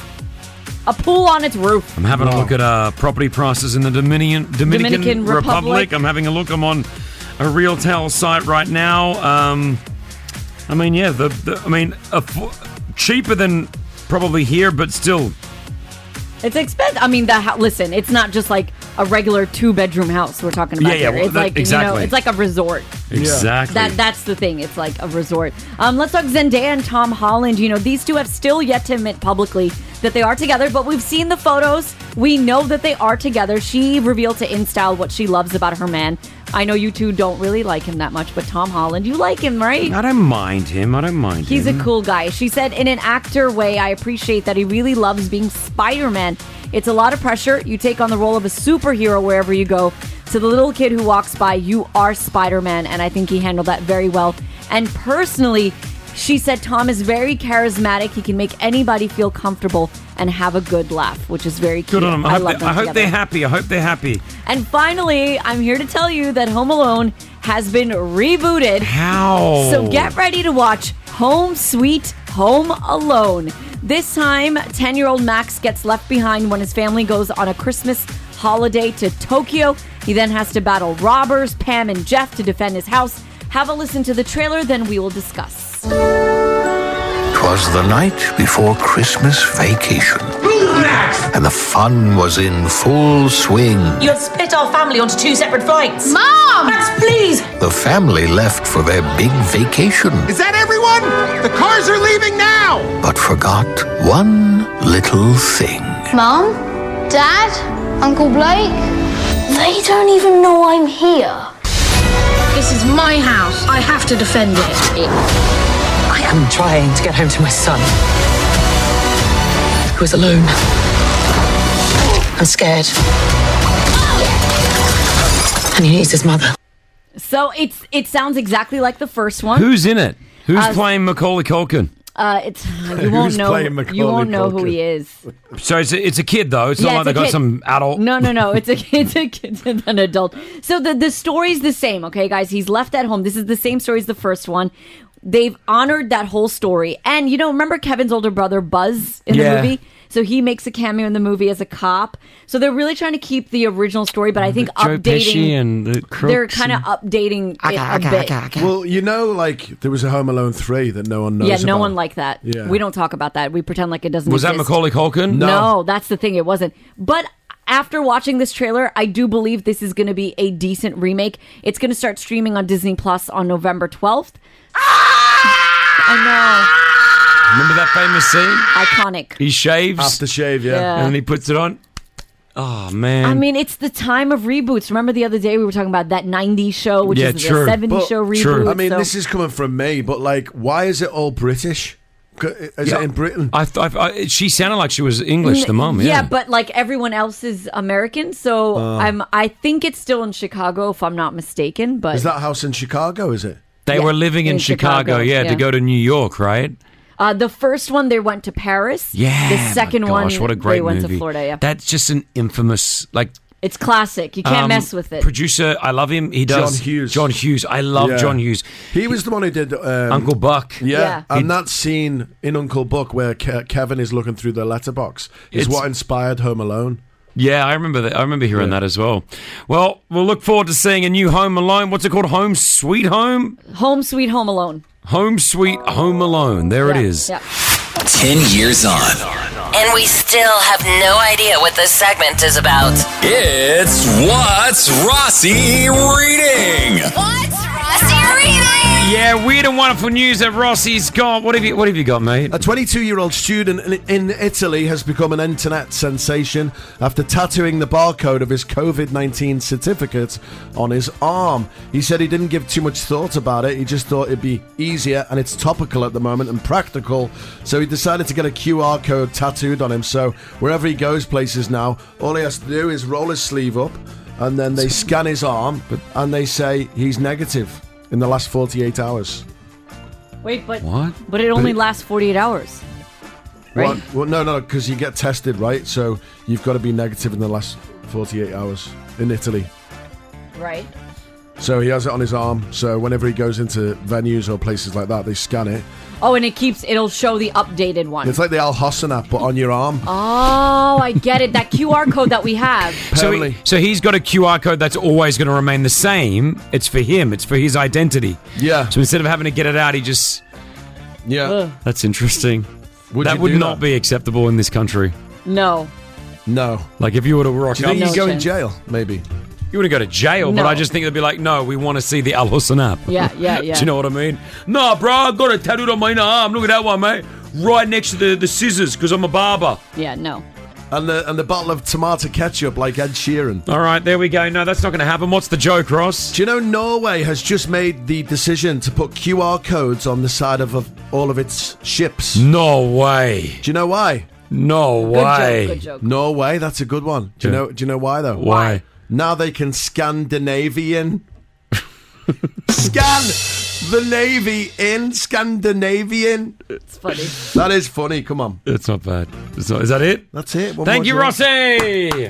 A pool on its roof. I'm having a look at uh, property prices in the Dominican Dominican, Dominican Republic. Republic. I'm having a look. I'm on a Realtel site right now. Um, I mean, yeah, the, the I mean, a f- cheaper than probably here, but still. It's expensive. I mean, the ho- listen, it's not just like a regular two-bedroom house we're talking about Yeah, yeah, here. well, It's that- like you know, exactly. it's like a resort. Exactly. That that's the thing. It's like a resort. Um, let's talk Zendaya and Tom Holland. You know, these two have still yet to admit publicly that they are together, but we've seen the photos. We know that they are together. She revealed to InStyle what she loves about her man. I know you two don't really like him that much, but Tom Holland, you like him, right? I don't mind him. I don't mind He's him. a cool guy. She said, in an actor way, I appreciate that he really loves being Spider-Man. It's a lot of pressure. You take on the role of a superhero wherever you go. To the little kid who walks by, you are Spider-Man, and I think he handled that very well. And personally, she said Tom is very charismatic. He can make anybody feel comfortable and have a good laugh, which is very cute. Good on him. I, hope, love they, them I hope together. they're happy. I hope they're happy. And finally, I'm here to tell you that Home Alone has been rebooted. How? So get ready to watch Home Sweet Home Alone. This time, ten-year-old Max gets left behind when his family goes on a Christmas holiday to Tokyo. He then has to battle robbers, Pam and Jeff, to defend his house. Have a listen to the trailer, then we will discuss. 'Twas the night before Christmas vacation. And the fun was in full swing. You have split our family onto two separate flights. Mom! Max, please! The family left for their big vacation, Is that everyone? The cars are leaving now! but forgot one little thing. Mom? Dad? Uncle Blake? They don't even know I'm here. This is my house. I have to defend it. I am trying to get home to my son, who is alone. I'm scared. And he needs his mother. So it's it sounds exactly like the first one. Who's in it? Who's Uh, playing Macaulay Culkin? Uh, it's you won't Who's know. playing Macaulay You won't know who Culkin? he is. So it's a, it's a kid, though. It's Yeah, not like it's they a got kid. some adult. No, no, no. It's a it's a kid, it's an adult. So the the story's the same, okay, guys. He's left at home. This is the same story as the first one. They've honored that whole story, and you know, remember Kevin's older brother Buzz in Yeah. the movie? So he makes a cameo in the movie as a cop. So they're really trying to keep the original story, but I think Joe updating. Pesci and the they're Crooks kind of and- updating it a bit. Well, you know, like there was a Home Alone three that no one knows. Yeah, no about. one liked that. Yeah. We don't talk about that. We pretend like it doesn't Was that exist. Macaulay Culkin? No. that's the thing. It wasn't. But after watching this trailer, I do believe this is going to be a decent remake. It's going to start streaming on Disney Plus on November twelfth. I Remember that famous scene? know. Iconic. He shaves. Aftershave, yeah. Yeah. And then he puts it on. Oh, man. I mean, it's the time of reboots. Remember the other day we were talking about that nineties show, which Yeah, is true. the seventies But- show reboot. I mean, so- this is coming from me, but like, why is it all British? C- Is Yeah. it in Britain? I thought I, she sounded like she was English, the mum. Yeah. Yeah, but like everyone else is American, so Oh. I'm. I think it's still in Chicago, if I'm not mistaken. But Is that house in Chicago? Is it? They Yeah, were living in, in Chicago, Chicago, yeah, yeah. to go to New York, right? uh, the first one they went to Paris. Yeah. The second my gosh, one what a great they went movie. to Florida. Yeah, That's just an infamous, like. it's classic. You can't um, mess with it. Producer, I love him. He does. John Hughes. John Hughes. I love Yeah. John Hughes. He was the one who did um, Uncle Buck. Yeah, Yeah. and that scene in Uncle Buck where Ke- Kevin is looking through the letterbox is It's- what inspired Home Alone. Yeah, I remember that. I remember hearing Yeah. that as well. Well, we'll look forward to seeing a new Home Alone. What's it called? Home Sweet Home? Home Sweet Home Alone. Home Sweet Home Alone. There it Yeah, is. Yeah. Ten years on. And we still have no idea what this segment is about. It's What's Rossi Reading? What's Rossi reading? Yeah, weird and wonderful news that Rossi's got. What have you What have you got, mate? A twenty-two-year-old student in, in Italy has become an internet sensation after tattooing the barcode of his COVID nineteen certificate on his arm. He said he didn't give too much thought about it. He just thought it'd be easier, and it's topical at the moment and practical. So he decided to get a Q R code tattooed on him. So wherever he goes places now, all he has to do is roll his sleeve up, and then they scan his arm, and they say he's negative in the last forty-eight hours. Wait, but What? But it only lasts forty-eight hours. Right? Well, well, no, no, because you get tested, right? So you've got to be negative in the last forty-eight hours in Italy. Right. So he has it on his arm. So whenever he goes into venues or places like that, they scan it. Oh, and it keeps. It'll show the updated one. It's like the Al Hosn app, but on your arm. Oh, I get it. That Q R code that we have. So, he, so he's got a Q R code that's always going to remain the same. It's for him. It's for his identity. Yeah. So instead of having to get it out, he just. Yeah. Ugh. That's interesting. Would that you would do not that? be acceptable in this country. No. No. Like if you were to rock Do you up, think No you'd go in chance. jail? Maybe. you wouldn't go to jail. No. But I just think they'd be like, no, we want to see the Al Hosn app. Yeah, yeah, yeah. Do you know what I mean? Nah, bro, I got a tattooed on my inner arm. Look at that one, mate. Right next to the, the scissors, because I'm a barber. Yeah, no. And the and the bottle of tomato ketchup like Ed Sheeran. All right, there we go. No, that's not going to happen. What's the joke, Ross? Do you know Norway has just made the decision to put Q R codes on the side of, of all of its ships? No way. Do you know why? No Good way. joke, good joke. Norway, that's a good one. Do you Yeah. know? Do you know why though? Why? Now they can Scandinavian. Scan the Navy in Scandinavian. It's funny. That is funny. Come on. It's not bad. It's not, is that it? That's it. One Thank more you, joke. Rossi.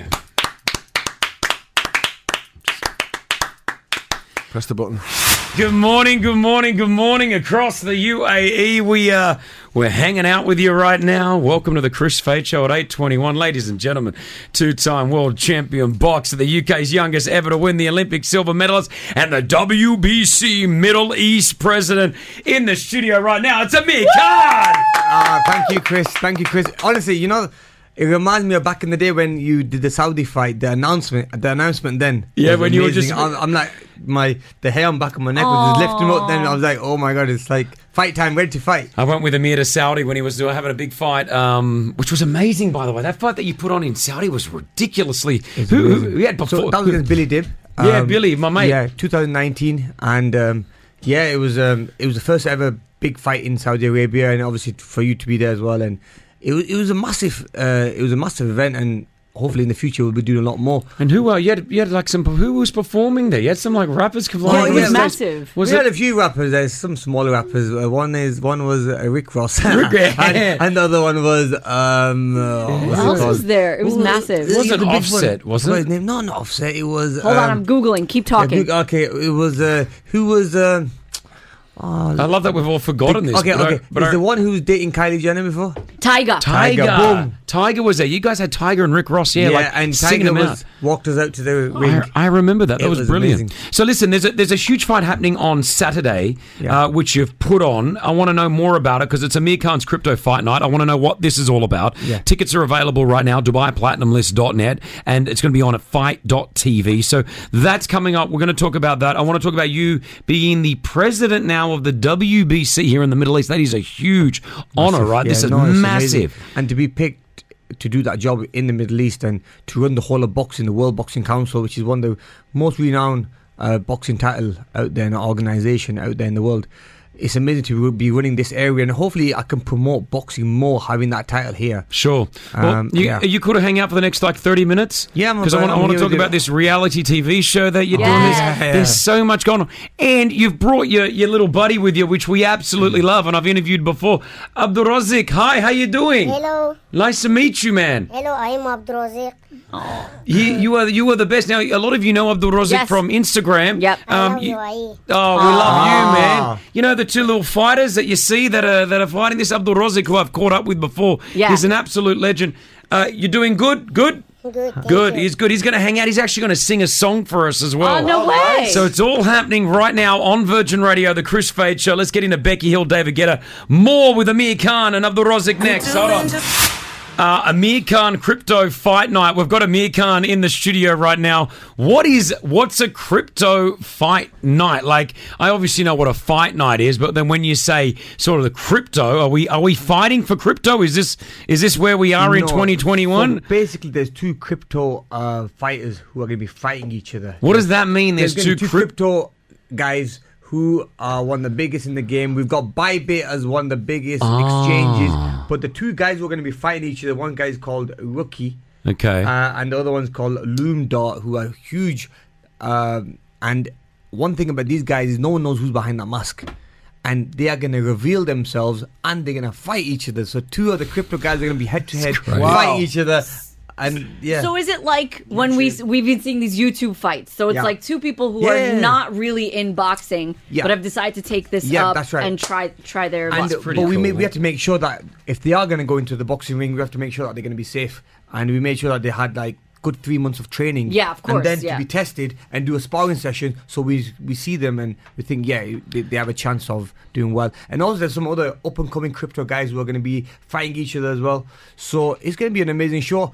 Press the button. Good morning, good morning, good morning across the U A E. We uh, we're hanging out with you right now. Welcome to the Chris Fade Show at eight twenty-one, ladies and gentlemen. Two-time world champion boxer, the U K's youngest ever to win the Olympic silver medalist, and the W B C Middle East president in the studio right now. It's Amir Khan. Ah, thank you, Chris. Thank you, Chris. Honestly, you know, it reminds me of back in the day when you did the Saudi fight, the announcement, the announcement then. Yeah, was when you were amazing. just- I'm, I'm like, my the hair on back of my neck was just lifting up. Then I was like, oh my god, it's like fight time, ready to fight. I went with Amir to Saudi when he was doing, having a big fight, um, which was amazing, by the way. That fight that you put on in Saudi was ridiculously. Who, who, who had before? So that was against Billy Dib. Yeah, Billy, my mate. Yeah, twenty nineteen, and um, yeah, it was um, it was the first ever big fight in Saudi Arabia, and obviously for you to be there as well. And it was it was a massive uh, it was a massive event, and hopefully in the future we'll be doing a lot more. And who? Uh, you had you had like some. Who was performing there? You had some like rappers. Come Oh, it was massive. Was we it? had a few rappers. There's some smaller rappers. Uh, one is one was uh, Rick Ross, Rick- and, and the other one was um. Uh, Who what's it else called? was there? It was Who- massive. uh, Was it the big Offset, one. was I forgot it? his name. No, not Offset. It was. Hold on, um, I'm Googling. Keep yeah, talking. big- okay, it was uh, who was. Um, Oh, I love that we've all forgotten the, this. Okay, but okay. I, but Is I, the one who was dating Kylie Jenner before? Tiger. Tiger. Tiger, boom. Tiger was there. You guys had Tiger and Rick Ross, yeah, Yeah, like and singing Tiger them was, out. walked us out to the ring. I, I remember that. That It was, was brilliant. amazing. So listen, there's a there's a huge fight happening on Saturday, Yeah. uh, which you've put on. I want to know more about it because it's Amir Khan's crypto fight night. I want to know what this is all about. Yeah. Tickets are available right now, Dubai Platinum List dot net, and it's going to be on at fight dot t v. So that's coming up. We're going to talk about that. I want to talk about you being the president now of the W B C here in the Middle East. That is a huge honor, right? Yeah, this is no, it's massive. amazing. And to be picked to do that job in the Middle East and to run the whole of boxing, the World Boxing Council, which is one of the most renowned uh, boxing title out there, an organisation out there in the world. It's amazing to be running this area, and hopefully I can promote boxing more having that title here. Sure. Well, Um, you, yeah. you could have hang out for the next like thirty minutes. Yeah, I'm because I about- want, I I'm want to here talk with you. about this reality T V show that you're Yeah. doing. There's, Yeah. there's so much going on, and you've brought your, your little buddy with you, which we absolutely love, and I've interviewed before. Abdul Razik, hi, how you doing? Hello. Nice to meet you, man. Hello, I am Abdurazik. You, you are you are the best. Now, a lot of you know Abdul Razik Yes. from Instagram. Yep. I Um, love you- you, Ai. Oh, we love you, Ah. man. You know the two little fighters that you see that are that are fighting this Abdul Razik, who I've caught up with before. Yeah. He's an absolute legend. Uh, you're doing good, good, Good. thank good. you. He's good. He's going to hang out. He's actually going to sing a song for us as well. Oh, no way. So it's all happening right now on Virgin Radio, the Chris Fade Show. Let's get into Becky Hill, David Guetta. More with Amir Khan and Abdul Razik next. Hold on. Uh, Amir Khan Crypto Fight Night. We've got Amir Khan in the studio right now. What is what's a crypto fight night? Like, I obviously know what a fight night is, but then when you say sort of the crypto, are we are we fighting for crypto? Is this is this where we are in No, twenty twenty-one? so basically, there's two crypto uh, fighters who are going to be fighting each other. What does that mean? There's, There's two, gonna be two crypto. crypto guys who are one of the biggest in the game. We've got Bybit as one of the biggest Ah. exchanges, but the two guys who are going to be fighting each other, one guy's called Rookie, Okay. uh, and the other one's called Loomdart, who are huge. Um, and one thing about these guys is no one knows who's behind that mask. And they are going to reveal themselves, and they're going to fight each other. So two of the crypto guys are going to be head to head, crazy. Wow. fighting each other. And yeah, So is it like when we we've been seeing these YouTube fights? So it's Yeah. like two people who Yeah. are not really in boxing, Yeah. but have decided to take this Yeah, up that's right. and try try their and, luck. pretty but we cool. may, we have to make sure that if they are going to go into the boxing ring, we have to make sure that they're going to be safe. And we made sure that they had like good three months of training. Yeah, of course, And then yeah. to be tested and do a sparring session, so we we see them and we think, yeah, they, they have a chance of doing well. And also, there's some other up and coming crypto guys who are going to be fighting each other as well. So it's going to be an amazing show.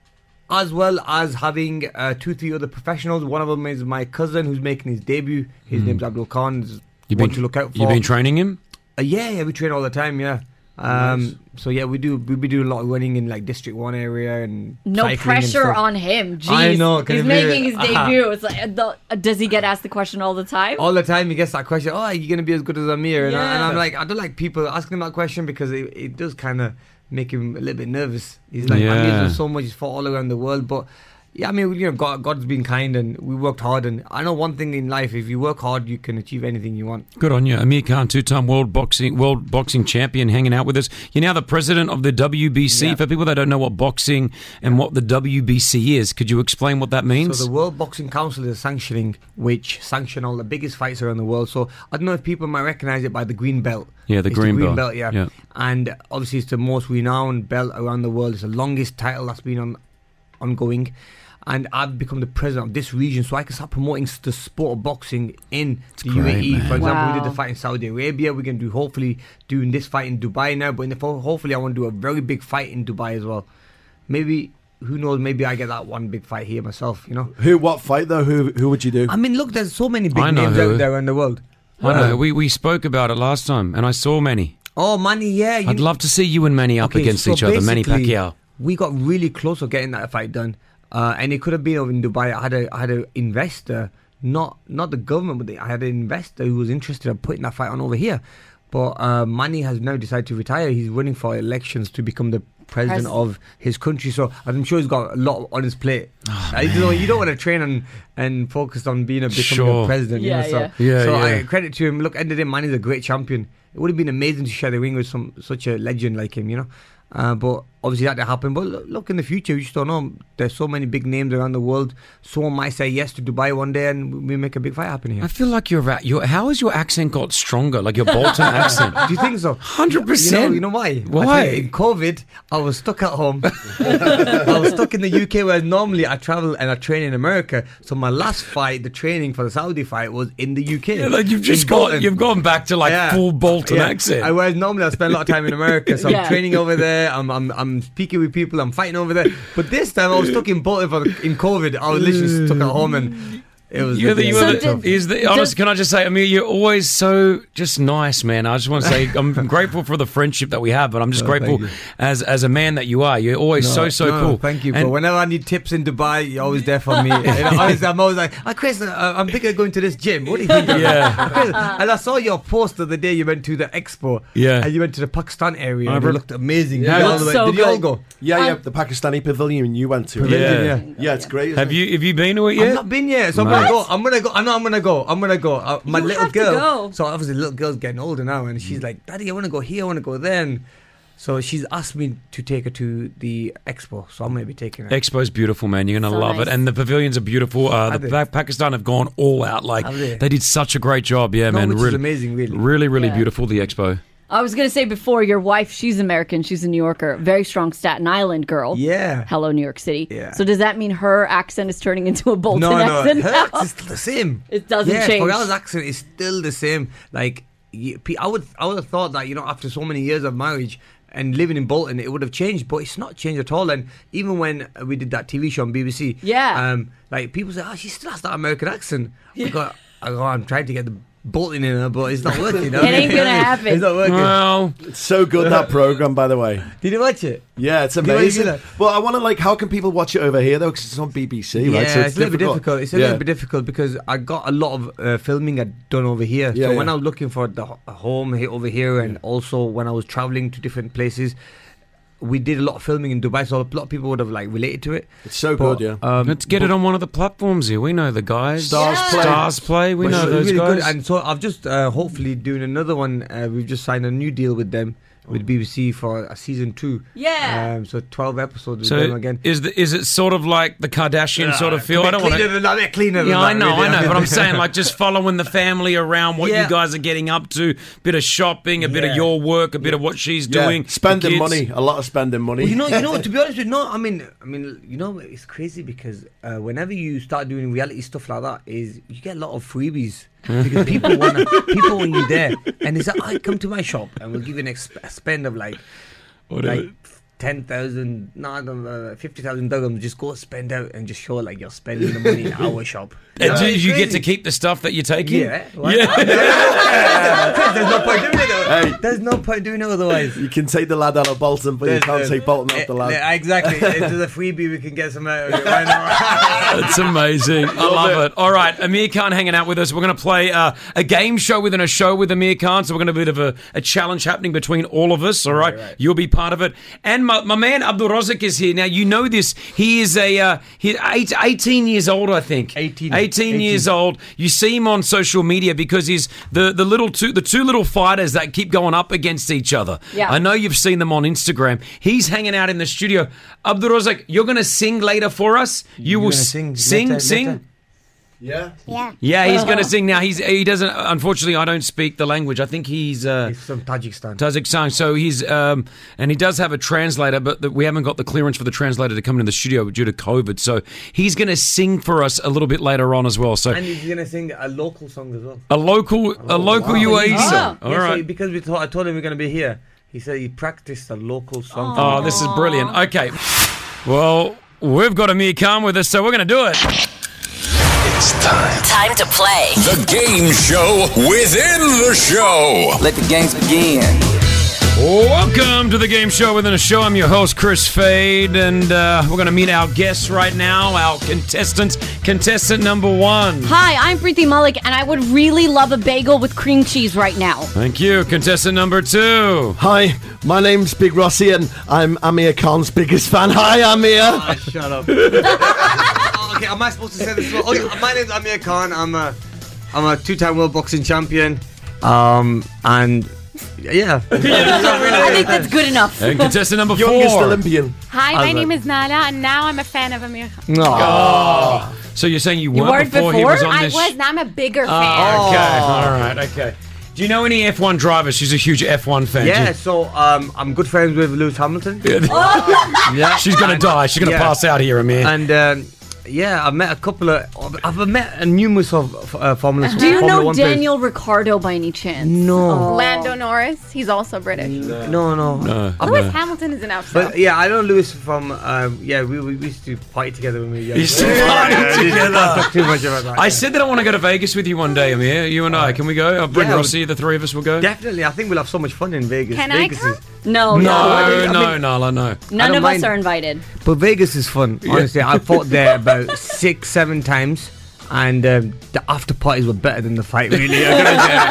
As well as having uh, two, three other professionals. One of them is my cousin who's making his debut. His name's Abdul Khan. He's You've one been, to look out for. you've been training him? Uh, yeah, yeah, we train all the time. Yeah. Um, Nice. So yeah, we do. We be doing a lot of running in like District One area and No cycling and pressure stuff. on him. Jeez. I know, can He's you believe making it? his debut. It's like, uh, the, uh, does he get asked the question all the time? All the time he gets that question. Oh, are you gonna be as good as Amir? And, I, and Yeah. I'm like, I don't like people asking him that question because it, it does kind of make him a little bit nervous. He's like, Yeah. Amir's done so much. He's fought all around the world, but. Yeah, I mean, you know, God, God's been kind and we worked hard. And I know one thing in life: if you work hard, you can achieve anything you want. Good on you. Amir Khan, two-time world boxing world boxing champion, hanging out with us. You're now the president of the W B C. Yeah. For people that don't know what boxing and what the W B C is, could you explain what that means? So the World Boxing Council is sanctioning, which sanction all the biggest fights around the world. So I don't know if people might recognize it by the green belt. Yeah, the It's green belt. yeah. Yeah. And obviously it's the most renowned belt around the world. It's the longest title that's been on ongoing. And I've become the president of this region, so I can start promoting s- the sport of boxing in the U A great, E. man. For example, we did Wow. the fight in Saudi Arabia. We're going to do hopefully doing this fight in Dubai now, but in the, fo- hopefully I want to do a very big fight in Dubai as well. Maybe, who knows? Maybe I get that one big fight here myself. You know. Who? What fight though? Who? Who would you do? I mean, look, there's so many big I know names who. out there in the world. I know. We, we spoke about it last time, and I saw Manny. Oh, Manny, yeah. You, I'd love to see you and Manny up Okay, against so each other, Manny basically, Pacquiao. We got really close to getting that fight done, uh, and it could have been over in Dubai. I had a I had an investor, not not the government, but the, I had an investor who was interested in putting that fight on over here. But uh, Manny has now decided to retire. He's running for elections to become the president President. of his country. So I'm sure he's got a lot on his plate. Oh, Uh, you know, you don't want to train and, and focus on being a becoming Sure. a president. Yeah, you know, yeah. so Yeah, so yeah. I credit to him. Look, end of the day, Manny's a great champion. It would have been amazing to share the ring with some such a legend like him. You know, uh, but obviously that to happen. But look, look, in the future, you just don't know. There's so many big names around the world. Someone might say yes to Dubai one day, and we make a big fight happen here. I feel like you're, ra- your. How has your accent got stronger? Like your Bolton accent? Do you think so? Hundred You know, percent. you know why? Why? I tell you, in COVID, I was stuck at home. I was stuck in the U K, where normally I travel and I train in America. So my last fight, the training for the Saudi fight, was in the U K. Yeah, like you've just In got, Bolton. you've gone back to like Yeah. full Bolton Yeah. accent. I, whereas normally I spend a lot of time in America, so Yeah. I'm training over there. I'm, I'm I'm speaking with people. I'm fighting over there. But this time I was stuck in Bolton for, in COVID. I was literally stuck at home, and it was. You're the, it you're was the, tough. is the, honest, can I just say, I mean, you're always so just nice, man. I just want to say I'm grateful for the friendship that we have, but I'm just Oh, grateful thank you. as as a man that you are. You're always No, so, so no, cool. Thank you. And- But whenever I need tips in Dubai, you're always there for me. You know, honestly, I'm always like, oh, Chris, uh, I'm thinking of going to this gym. What do you think? of Yeah. it?" Chris, and I saw your post the other day. You went to the expo. Yeah. And you went to the Pakistan area. I And re- it looked amazing. Yeah, Did you it all the looks way- so Did you all good. go? Yeah, yeah, the Pakistani pavilion you went to. Pavilion, yeah. yeah. Yeah, it's great. isn't have it? you have you been to it I've yet? not been yet, so I'm Nice. gonna go. I'm gonna go. I know I'm gonna go. I'm gonna go. Uh, my You little have to girl. go. So obviously, the little girl's getting older now, and she's like, "Daddy, I want to go here. I want to go there." And so she's asked me to take her to the expo. So I'm gonna be taking her. Expo's beautiful, man. You're going to So love nice. it. And the pavilions are beautiful. Uh, Have the they? Pa- Pakistan have gone all out. Like, Have they? they did such a great job. Yeah, No, man. which is really, amazing, really. Really, really Yeah. beautiful, the expo. I was going to say before, your wife, she's American. She's a New Yorker. Very strong Staten Island girl. Yeah. Hello, New York City. Yeah. So does that mean her accent is turning into a Bolton No, no, accent her now? accent is still the same. It doesn't yeah, change. Farrell's accent is still the same. Like, you- pe- I would, I would have thought that, you know, after so many years of marriage and living in Bolton, it would have changed, but it's not changed at all. And even when we did that T V show on B B C, Yeah. um, like people say, "Oh, she still has that American accent." I go, I go, I'm trying to get the Bolton in her, but it's not working. You know? It ain't gonna happen. It's not working. Well, It's so good, that program, by the way. Did you watch it? Yeah, it's you want to amazing. do that? Well, I want to, like, how can people watch it over here, though? Because it's on B B C, Yeah, right? So it's, a little bit difficult. It's a Yeah. little bit difficult because I got a lot of uh, filming I'd done over here. Yeah, so when yeah. I was looking for the ho- home here, over here, and also when I was traveling to different places, we did a lot of filming in Dubai. So a lot of people would have like related to it. It's so But, good, yeah. Um, let's get it on one of the platforms here. We know the guys. Stars Play. Stars Play. We but know it's those really guys. good. And so I've just uh, hopefully doing another one. Uh, we've just signed a new deal with them. With B B C for a season two. Yeah. Um, so twelve episodes with So them again. is the, is it sort of like the Kardashian sort of feel? I don't want cleaner to. than that, a bit cleaner than Yeah, I that, know, really. I know, but I'm saying like just following the family around, what Yeah. you guys are getting up to, bit of shopping, a bit of Yeah. your work, a bit of what she's Yeah, doing, spending the kids. money, a lot of spending money. Well, you know, you know. To be honest with you, no. I mean, I mean, you know, it's crazy because uh, whenever you start doing reality stuff like that, is you get a lot of freebies because people want people when you're there, and it's like, I come to my shop and we'll give you an exp- a spend of like, What like is it? ten thousand, no, I don't know, fifty thousand dirhams. Just go spend out and just show like you're spending the money in our shop. And do it's you get crazy. to keep the stuff that you're taking? Yeah. Why not? There's no point doing it. Hey. There's no point doing it otherwise. You can take the lad out of Bolton, but you There's- can't there's- take Bolton out eh, the lad. eh, Exactly. It's a freebie. We can get some out of it. Why not? That's amazing. I love it. All right, Amir Khan hanging out with us. We're going to play uh, a game show within a show with Amir Khan. So we're going to have a bit of a, a challenge happening between all of us. All right, Right, right. you'll be part of it. And my, my man Abdul Razak is here. Now you know this. He is a uh, he's eight, eighteen years old, I think. eighteen. eighteen years old. You see him on social media because he's the the little two the two little fighters that keep going up against each other. Yeah. I know you've seen them on Instagram. He's hanging out in the studio. Abdul Razak, you're going to sing later for us. You You're will gonna s- sing sing, later- sing. later? Yeah. Yeah. Yeah, he's going to sing now. He's he doesn't. Unfortunately, I don't speak the language. I think he's uh, It's from Tajikistan. Tajikistan. So he's um, and he does have a translator, but the, we haven't got the clearance for the translator to come into the studio due to COVID. So he's going to sing for us a little bit later on as well. So And he's gonna sing a local song as well. a local a local U A E Oh, song. yeah, All so right. because we thought, I told him we're gonna be here. He said he practiced a local song. for Oh, me. this is brilliant. Okay. Well, we've got Amir Khan with us, so we're going to do it. It's time. Time to play. The game show within the show. Let the games begin. Welcome to the game show within a show. I'm your host, Chris Fade, and uh, we're going to meet our guests right now, our contestants. Contestant number one. Hi, I'm Preeti Malik, and I would really love a bagel with cream cheese right now. Thank you. Contestant number two. Hi, my name's Big Rossi, and I'm Amir Khan's biggest fan. Hi, Amir. Oh, shut up. Oh, okay, am I supposed to say this? Well? Okay, my name's Amir Khan. I'm a, I'm a two-time world boxing champion. Um, and Yeah. I think that's good enough. And contestant number four. Youngest Olympian. Hi, my Albert. name is Nala, and now I'm a fan of Amir Khan. Oh. So you're saying you weren't, weren't before, he was on I this? was. Now I'm a bigger Oh, fan. okay. All right. Okay. Do you know any F one drivers? She's a huge F one fan. Yeah, Do so um, I'm good friends with Lewis Hamilton. Yeah. She's gonna And- die. She's gonna yeah. pass out here, Amir. And um, yeah, I've met a couple of. I've met a numerous of uh, Formula. Do you Formula know One players. Daniel Ricciardo by any chance? No. Lando Norris, he's also British. No, no. No. Lewis Hamilton is an outfit. But yeah, I know Lewis from. Um, yeah, we, we used to party together when we were young. You used to party I didn't together. talk too much about that. I said that I want to go to Vegas with you one day, Amir. You and I. Can we go? I'll bring Yeah, Rossi. The three of us will go. Definitely, I think we'll have so much fun in Vegas. Can I Vegas come? is, No, No, no. I mean- no, Nala, no. None don't of mind. us are invited. But Vegas is fun. Honestly, I fought there about six, seven times, and um, the after parties were better than the fight. Really, I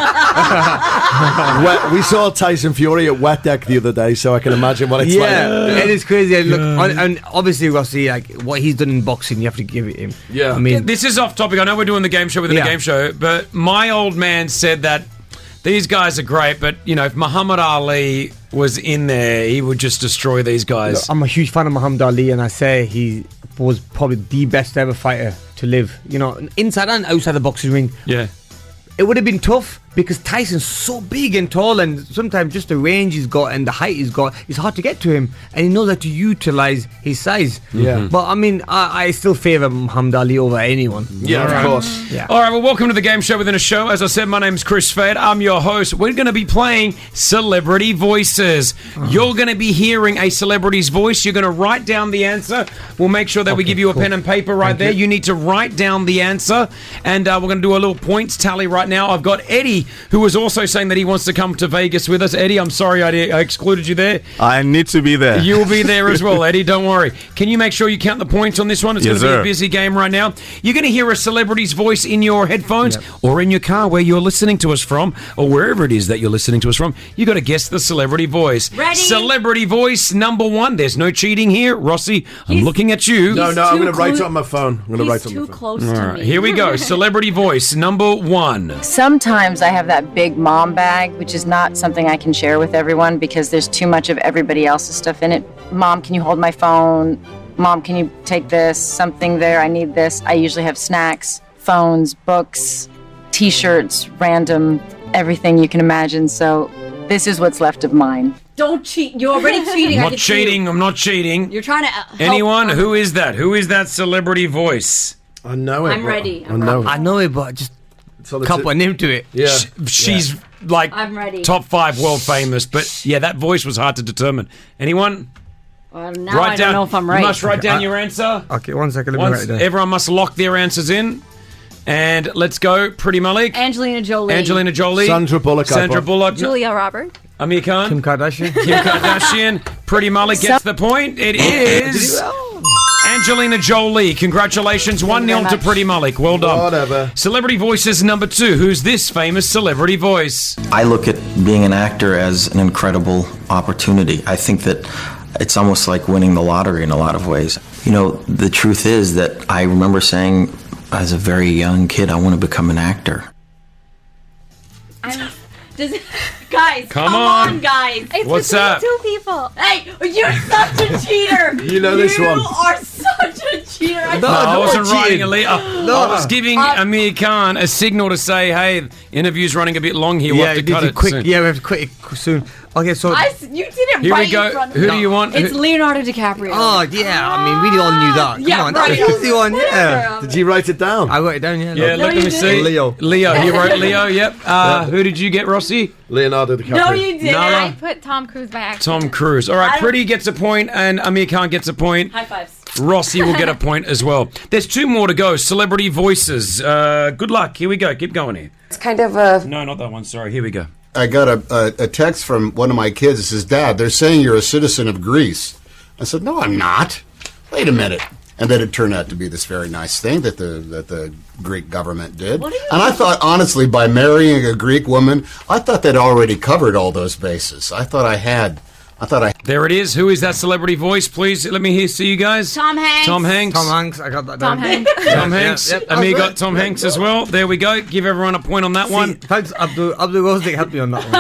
gotta say. Wet- we saw Tyson Fury at Wet Deck the other day, so I can imagine what it's yeah, like. it is crazy. And look, and, and obviously, Rossi, like what he's done in boxing, you have to give it him. Yeah. I mean, This is off topic. I know we're doing the game show within Yeah. a game show, but my old man said that these guys are great, but you know, if Muhammad Ali was in there, he would just destroy these guys. I'm a huge fan of Muhammad Ali, and I say he was probably the best ever fighter to live. You know, inside and outside the boxing ring. Yeah. It would have been tough because Tyson's so big and tall, and sometimes just the range he's got and the height he's got, it's hard to get to him, and he knows how to utilize his size. Yeah. But I mean, I, I still favour Muhammad Ali over anyone. Yeah, of course. Yeah. All right, well, welcome to the game show within a show. As I said, my name's Chris Fade. I'm your host. We're going to be playing Celebrity Voices. You're going to be hearing a celebrity's voice. You're going to write down the answer. We'll make sure that we Okay, give you a cool. pen and paper right Thank there. you. You need to write down the answer, and uh, we're going to do a little points tally right now. I've got Eddie, who was also saying that he wants to come to Vegas with us. Eddie, I'm sorry I, I excluded you there. I need to be there. You'll be there as well, Eddie. Don't worry. Can you make sure you count the points on this one? It's Yes, going to be sir. a busy game right now. You're going to hear a celebrity's voice in your headphones or in your car where you're listening to us from, or wherever it is that you're listening to us from. You got to guess the celebrity voice. Ready? Celebrity voice number one. There's no cheating here, Rossi. I'm He's- looking at you. No, no, I'm too going to write close- it on my phone. I'm going to He's write it on too my phone. close All to right, me. here we go. Celebrity voice number one. Sometimes I have that big mom bag, which is not something I can share with everyone because there's too much of everybody else's stuff in it. Mom, can you hold my phone? Mom, can you take this? Something there, I need this. I usually have snacks, phones, books, t-shirts, random, everything you can imagine. So this is what's left of mine. Don't cheat. You're already cheating. I'm I not can see you. cheating. I'm not cheating. You're trying to. uh, help- Anyone? Who is that? Who is that celebrity voice? I know it. I'm but- ready. I know I it. know it, but just So a that's couple it. of name to it. Yeah. Sh- She's like I'm ready. top five world famous, but yeah, that voice was hard to determine. Anyone? Well, now I don't know if I'm right. You must write down I- your answer. Okay, one second. Let me Once, write it down. everyone must lock their answers in. And let's go. Pretty Malik. Angelina Jolie. Angelina Jolie. Sandra Bullock, I Sandra put. Bullock. Julia Roberts. Amir Khan. Kim Kardashian. Kim Kardashian. Pretty Malik gets the point. It is Angelina Jolie. Congratulations. one nil to Pretty Malik. Well done. Whatever. Celebrity voices number two. Who's this famous celebrity voice? I look at being an actor as an incredible opportunity. I think that it's almost like winning the lottery in a lot of ways. You know, the truth is that I remember saying as a very young kid, I want to become an actor. I'm, does, guys, Come come, on. on. guys. It's What's between that? two people. Hey, you're such a cheater. You know this one. You are such a cheater. I No, I no wasn't cheating. writing a lead. I, No. I was giving Uh, Amir Khan a signal to say, hey, interview's running a bit long here. We'll Yeah, have to did cut you it quick. soon. Yeah, we have to quit it soon. Okay, so. I s- you did it Here right we go. in front of Who me. do you want? It's Who- Leonardo DiCaprio. Oh yeah, I mean, we all knew that. Come Yeah, on, right. that was the one. Yeah, Did you write it down? I wrote it down. Yeah, Yeah, look. look, let me see. Leo. Leo. You wrote Leo, yep. Uh, who did you get, Rossi? Leonardo DiCaprio. No, you didn't. Nala. I put Tom Cruise by accident. Tom Cruise. All I right, don't- Pretty gets a point, and Amir Khan gets a point. High fives. Rossi will get a point as well. There's two more to go. Celebrity voices. Uh, good luck. Here we go. Keep going here. It's kind of a. No, not that one. Sorry. Here we go. I got a, a, a text from one of my kids. It says, Dad, they're saying you're a citizen of Greece. I said, no, I'm not. Wait a minute. And then it turned out to be this very nice thing that the that the Greek government did. What are you And I thought, honestly, by marrying a Greek woman, I thought they'd already covered all those bases. I thought I had I thought I. There it is. Who is that celebrity voice? Please let me hear. See you guys. Tom Hanks. Tom Hanks. Tom Hanks. I got that Tom down. Hanks. Tom Hanks. Yep, yep. Amir Oh, got good. Tom Hanks as well. There we go. Give everyone a point on that See, one. Thanks, Abdul. Abdul Rozdik helped me on that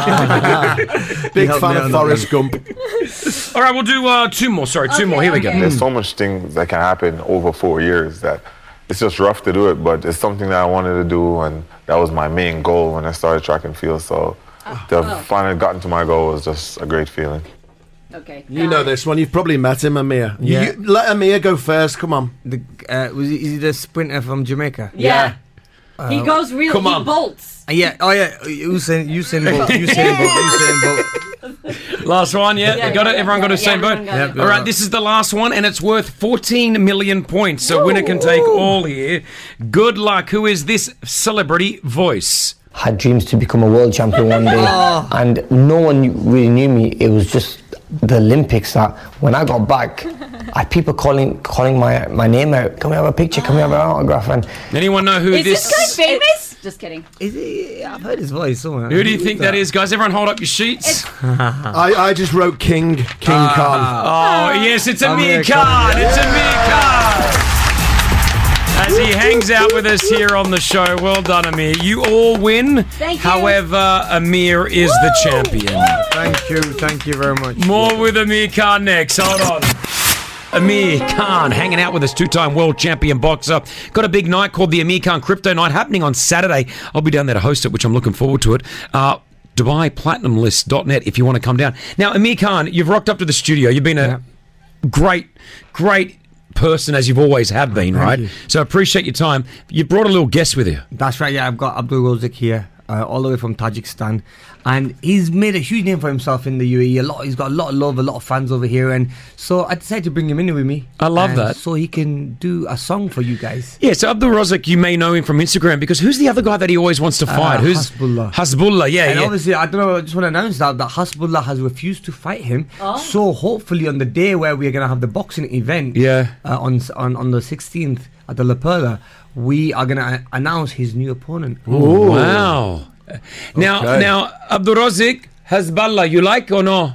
one. Big helped fan me of on that Forrest Gump. All right, we'll do uh, two more. Sorry, two more. Here we go. There's so much things that can happen over four years that it's just rough to do it, but it's something that I wanted to do, and that was my main goal when I started track and field. So to have finally gotten to my goal was just a great feeling. Okay. You know this one. You've probably met him, Amir. Yeah. You, let Amir go first. Come on. The, uh, was he, is he the sprinter from Jamaica? Yeah. Uh, he goes real. come He on. bolts. Uh, yeah. Oh yeah. Usain, Usain Bolt. Usain Bolt. Usain Bolt. Last one, yeah. Yeah, you got yeah, it. yeah, Everyone got yeah, the same yeah, boat. everyone got it. All right, this is the last one, and it's worth fourteen million points. So winner can take all here. Good luck. Who is this celebrity voice? Had dreams to become a world champion one day, Oh. and no one really knew me. It was just the Olympics that when I got back, I had people calling calling my my name out. Can we have a picture? Can we have an autograph? And Anyone know who Is this? this guy famous? Just kidding. Is he? I've heard his voice somewhere. Who do you think that is, guys? Everyone, hold up your sheets. I, I just wrote King King Khan. Oh yes, it's Amir Amir Khan. Khan. It's Amir Khan. As he hangs out with us here on the show. Well done, Amir. You all win. Thank you. However, Amir is the champion. Thank you. Thank you very much. More with Amir Khan next. Hold on. Amir Khan hanging out with us, two-time world champion boxer. Got a big night called the Amir Khan Crypto Night happening on Saturday. I'll be down there to host it, which I'm looking forward to it. Uh, Dubai Platinum List dot net if you want to come down. Now, Amir Khan, you've rocked up to the studio. You've been a Yeah. great, great person as you've always have been, Thank right? you. So I appreciate your time. You brought a little guest with you. That's right. Yeah, I've got Abdul Rozdik here, uh, all the way from Tajikistan, and he's made a huge name for himself in the U A E. A lot. He's got a lot of love, a lot of fans over here, and so I decided to bring him in with me. I love and that. So he can do a song for you guys. Yeah, so Abdul Razak, you may know him from Instagram because who's the other guy that he always wants to fight? Uh, who's Hasbullah. Hasbullah, yeah, And yeah. obviously, I don't know. I just want to announce that that Hasbullah has refused to fight him. Oh. So hopefully, on the day where we're gonna have the boxing event, Yeah. uh, on on on the sixteenth at the La Perla, we are gonna uh, announce his new opponent. Ooh. Wow. Now, Okay. now, Abdul Razak, Hasbullah, you like or no?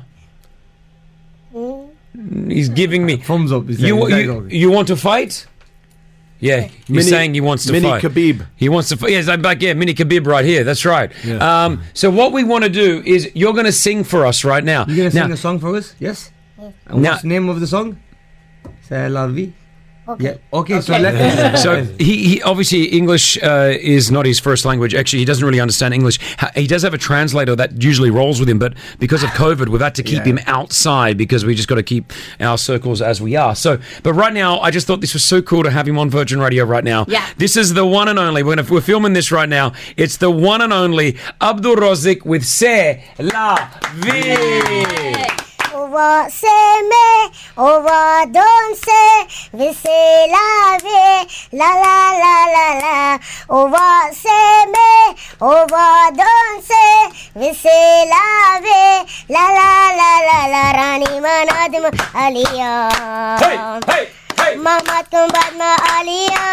He's giving me thumbs up. He's You, saying, you, you want to fight? Yeah, he's Mini- saying he wants to Mini fight. Khabib. He wants to fight. Yes, I'm back. Yeah, Mini Khabib right here. That's right. Yeah. Um, so what we want to do is you're going to sing for us right now. You gonna sing now, a song for us? Yes. And Now- what's the name of the song? C'est la vie. Okay. Yeah. Okay. So let. So he, he obviously English uh, is not his first language. Actually, he doesn't really understand English. Ha- He does have a translator that usually rolls with him, but because of COVID, we've had to keep Yeah. him outside because we just got to keep our circles as we are. So, but right now, I just thought this was so cool to have him on Virgin Radio right now. Yeah. This is the one and only. We're, gonna, we're filming this right now. It's the one and only Abdul Razak with C'est la vie. Ova se me, ova don se, vi se la ve, la la la la la. Ova se me, ova don se, vi se la ve, la la la la la. Rani manadim aliya. Hey, hey, hey. Mamat kumbat ma aliya.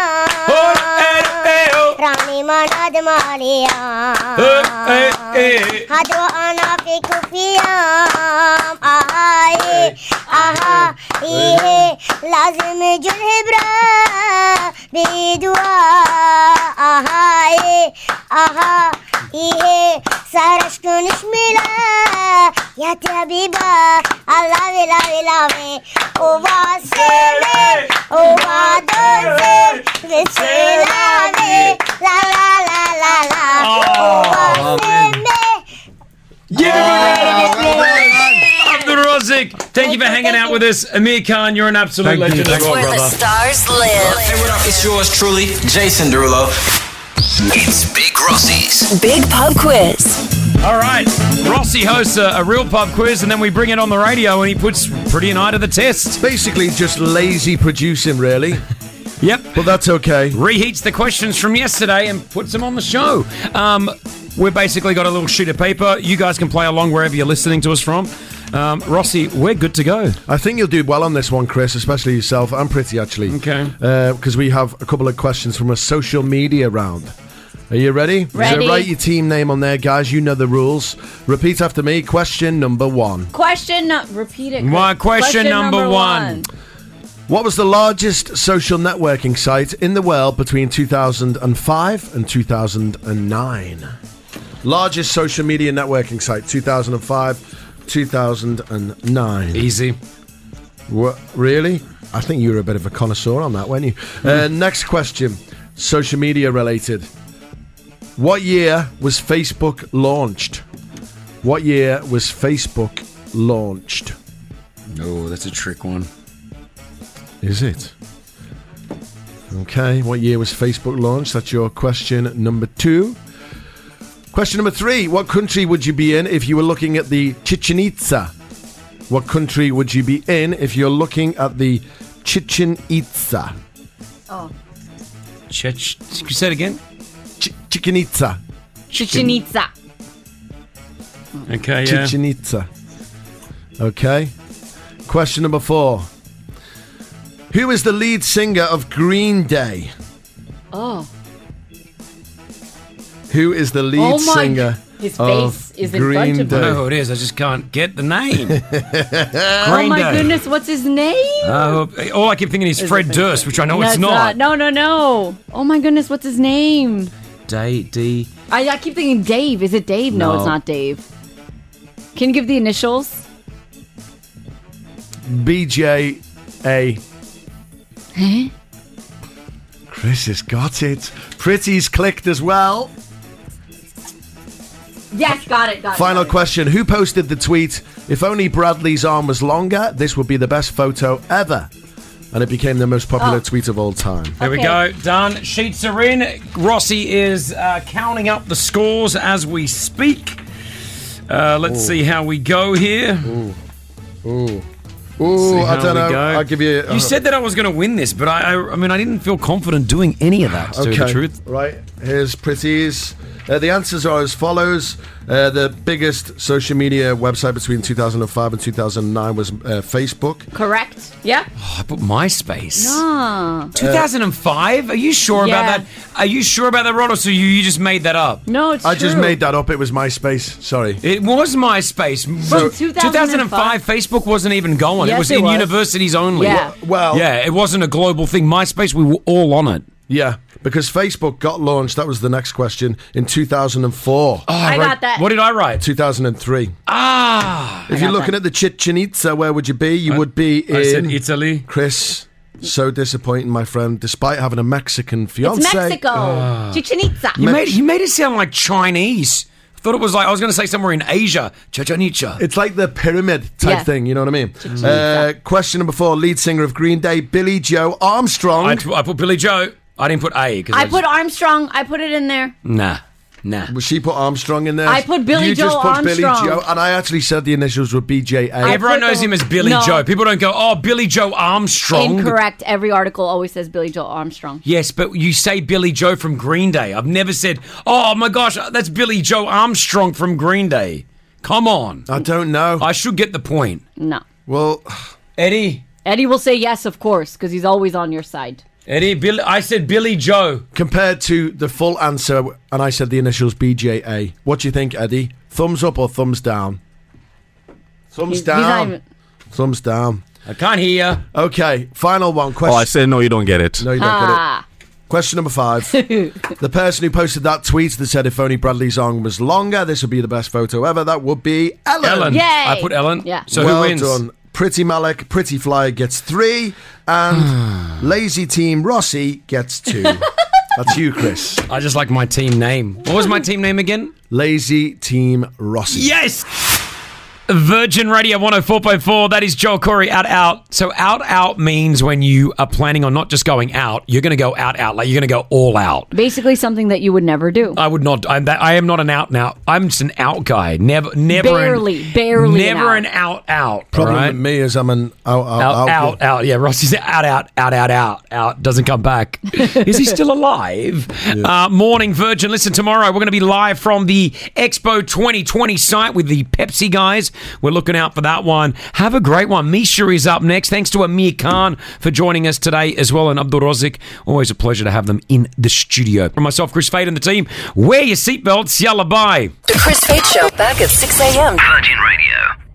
Rani manadim aliya. Hadwa ana fi kufiyam. Ahaye, aha, iye, lazim julhibra, bidua. Ahaye, aha, iye, sarash kunish mila, yati habiba, Allah we love we love me. Ova se me, ova don se, vise la me, la la la la la. Ova se me. Give him a round of applause. Abdul Razak, thank you for hanging out with us. Amir Khan, you're an absolute Thank you. legend as well, Where the brother. stars live. Hey, what up? It's yours truly, Jason Derulo. It's Big Rossi's Big Pub Quiz. All right, Rossi hosts a, a real pub quiz, and then we bring it on the radio, and he puts Pretty and I to the test. Basically, just lazy producing, really. Yep. But that's okay. Reheats the questions from yesterday and puts them on the show. Um, we've basically got a little sheet of paper. You guys can play along wherever you're listening to us from. Um, Rossi, we're good to go. I think you'll do well on this one, Chris, especially yourself. I'm pretty, actually. Okay. Because we have a couple of questions from a social media round. Are you ready? Ready. So write your team name on there, guys. You know the rules. Repeat after me. Question number one. Question, no- repeat it. Chris. One question number one. What was the largest social networking site in the world between two thousand five and two thousand nine? Largest social media networking site, two thousand five, two thousand nine. Easy. What, really? I think you were a bit of a connoisseur on that, weren't you? Uh, next question. Social media related. What year was Facebook launched? What year was Facebook launched? No, that's a trick one. Is it? Okay, what year was Facebook launched? That's your question number two. Question number three. What country would you be in if you were looking at the Chichen Itza? What country would you be in if you're looking at the Chichen Itza? Oh. Chich. You say it again? Ch- Chichen Itza. Chichen Itza. Okay, yeah. Chichen Itza. Okay. Question number four. Who is the lead singer of Green Day? Oh. Who is the lead Oh my- singer his of face is in Green front of Day? me. I know who it is. I just can't get the name. Oh Green my Day. goodness, what's his name? Uh, all I keep thinking is Is Fred it- Durst, which I know No, it's not. No, no, no. Oh my goodness, what's his name? Day D. I, I keep thinking Dave. Is it Dave? No, No. it's not Dave. Can you give the initials? B J A. Huh? Chris has got it. Pretty's clicked as well. Yes, got it, got it. Final got it. question. Who posted the tweet, if only Bradley's arm was longer, this would be the best photo ever? And it became the most popular Oh. tweet of all time. There we Okay. go. Done. Sheets are in. Rossi is uh, counting up the scores as we speak. Uh, let's Ooh. see how we go here. Ooh. Ooh. See Ooh, I how don't we know. go. I'll give you... You said that I was going to win this, but I, I, I mean, I didn't feel confident doing any of that, to tell you the truth. Right, here's Pretty's. Uh, the answers are as follows. Uh, the biggest social media website between two thousand five and two thousand nine was uh, Facebook. Correct. Yeah. Oh, I put MySpace. No. two thousand five? Are you sure Yeah. about that? Are you sure about that, Ron, or so you, you just made that up? No, it's I true. just made that up. It was MySpace. Sorry. It was MySpace. From two two thousand five, Facebook wasn't even going. it Yes, was it in was. universities only. Yeah. Well, Yeah, it wasn't a global thing. MySpace, we were all on it. yeah, because Facebook got launched. That was the next question in two thousand four. Oh, I wrote- got that. What did I write? two thousand three. Ah! If you're looking at the Chichen Itza, where would you be? You would be in I said Italy. Chris. So disappointing, my friend. Despite having a Mexican fiance, It's Mexico. Ah. Chichen Itza. You made, you made it sound like Chinese. I thought it was like, I was going to say somewhere in Asia. Chichen Itza. It's like the pyramid type Yeah. thing, you know what I mean? Uh, question number four, lead singer of Green Day, Billy Joe Armstrong. I, I put Billy Joe. I didn't put A. Cause I just- put Armstrong. I put it in there. Nah. Nah. Well, she put Armstrong in there. I put Billy you Joe just put Billy Armstrong. Joe, and I actually said the initials were B J A. I Everyone put knows the- him as Billy No. Joe. People don't go, oh, Billy Joe Armstrong. Incorrect. Every article always says Billy Joel Armstrong. Yes, but you say Billy Joe from Green Day. I've never said, oh my gosh, that's Billy Joe Armstrong from Green Day. Come on. I don't know. I should get the point. No. Well, Eddie. Eddie will say yes, of course, because he's always on your side. Eddie, Bill, I said Billy Joe. compared to the full answer, and I said the initials B J A. What do you think, Eddie? Thumbs up or thumbs down? Thumbs He's- he's not down. even- Thumbs down. I can't hear. Okay, final one. Question. Oh, I said no, you don't get it. No, you don't Ah. get it. Question number five. The person who posted that tweet that said if only Bradley's arm was longer, this would be the best photo ever, that would be Ellen. Ellen. Yay! I put Ellen. Yeah. So well who wins? done. Pretty Malik, Pretty Fly gets three, and Lazy Team Rossi gets two. That's you, Chris. I just like my team name. What was my team name again? Lazy Team Rossi. Yes! Virgin Radio one oh four point four. That is Joel Corey, out, out. So out, out means when you are planning on not just going out, you're going to go out, out. Like you're going to go all out. Basically, something that you would never do. I would not. I'm that, I am not an out now. I'm just an out guy. Never, never. Barely, an, barely an Never out. an out, out. Problem all right? with me is I'm an out, out, Out, out. out, out. Yeah, Rossi's out, out, out, out, out, out. Doesn't come back. Is he still alive? Uh, morning, Virgin. Listen, tomorrow we're going to be live from the Expo twenty twenty site with the Pepsi guys. We're looking out for that one. Have a great one. Misha is up next. Thanks to Amir Khan for joining us today as well, and Abdul Razik. Always a pleasure to have them in the studio. From myself, Chris Fade, and the team, wear your seatbelts. Yalla, bye. The Chris Fade Show, back at six a.m. Virgin Radio.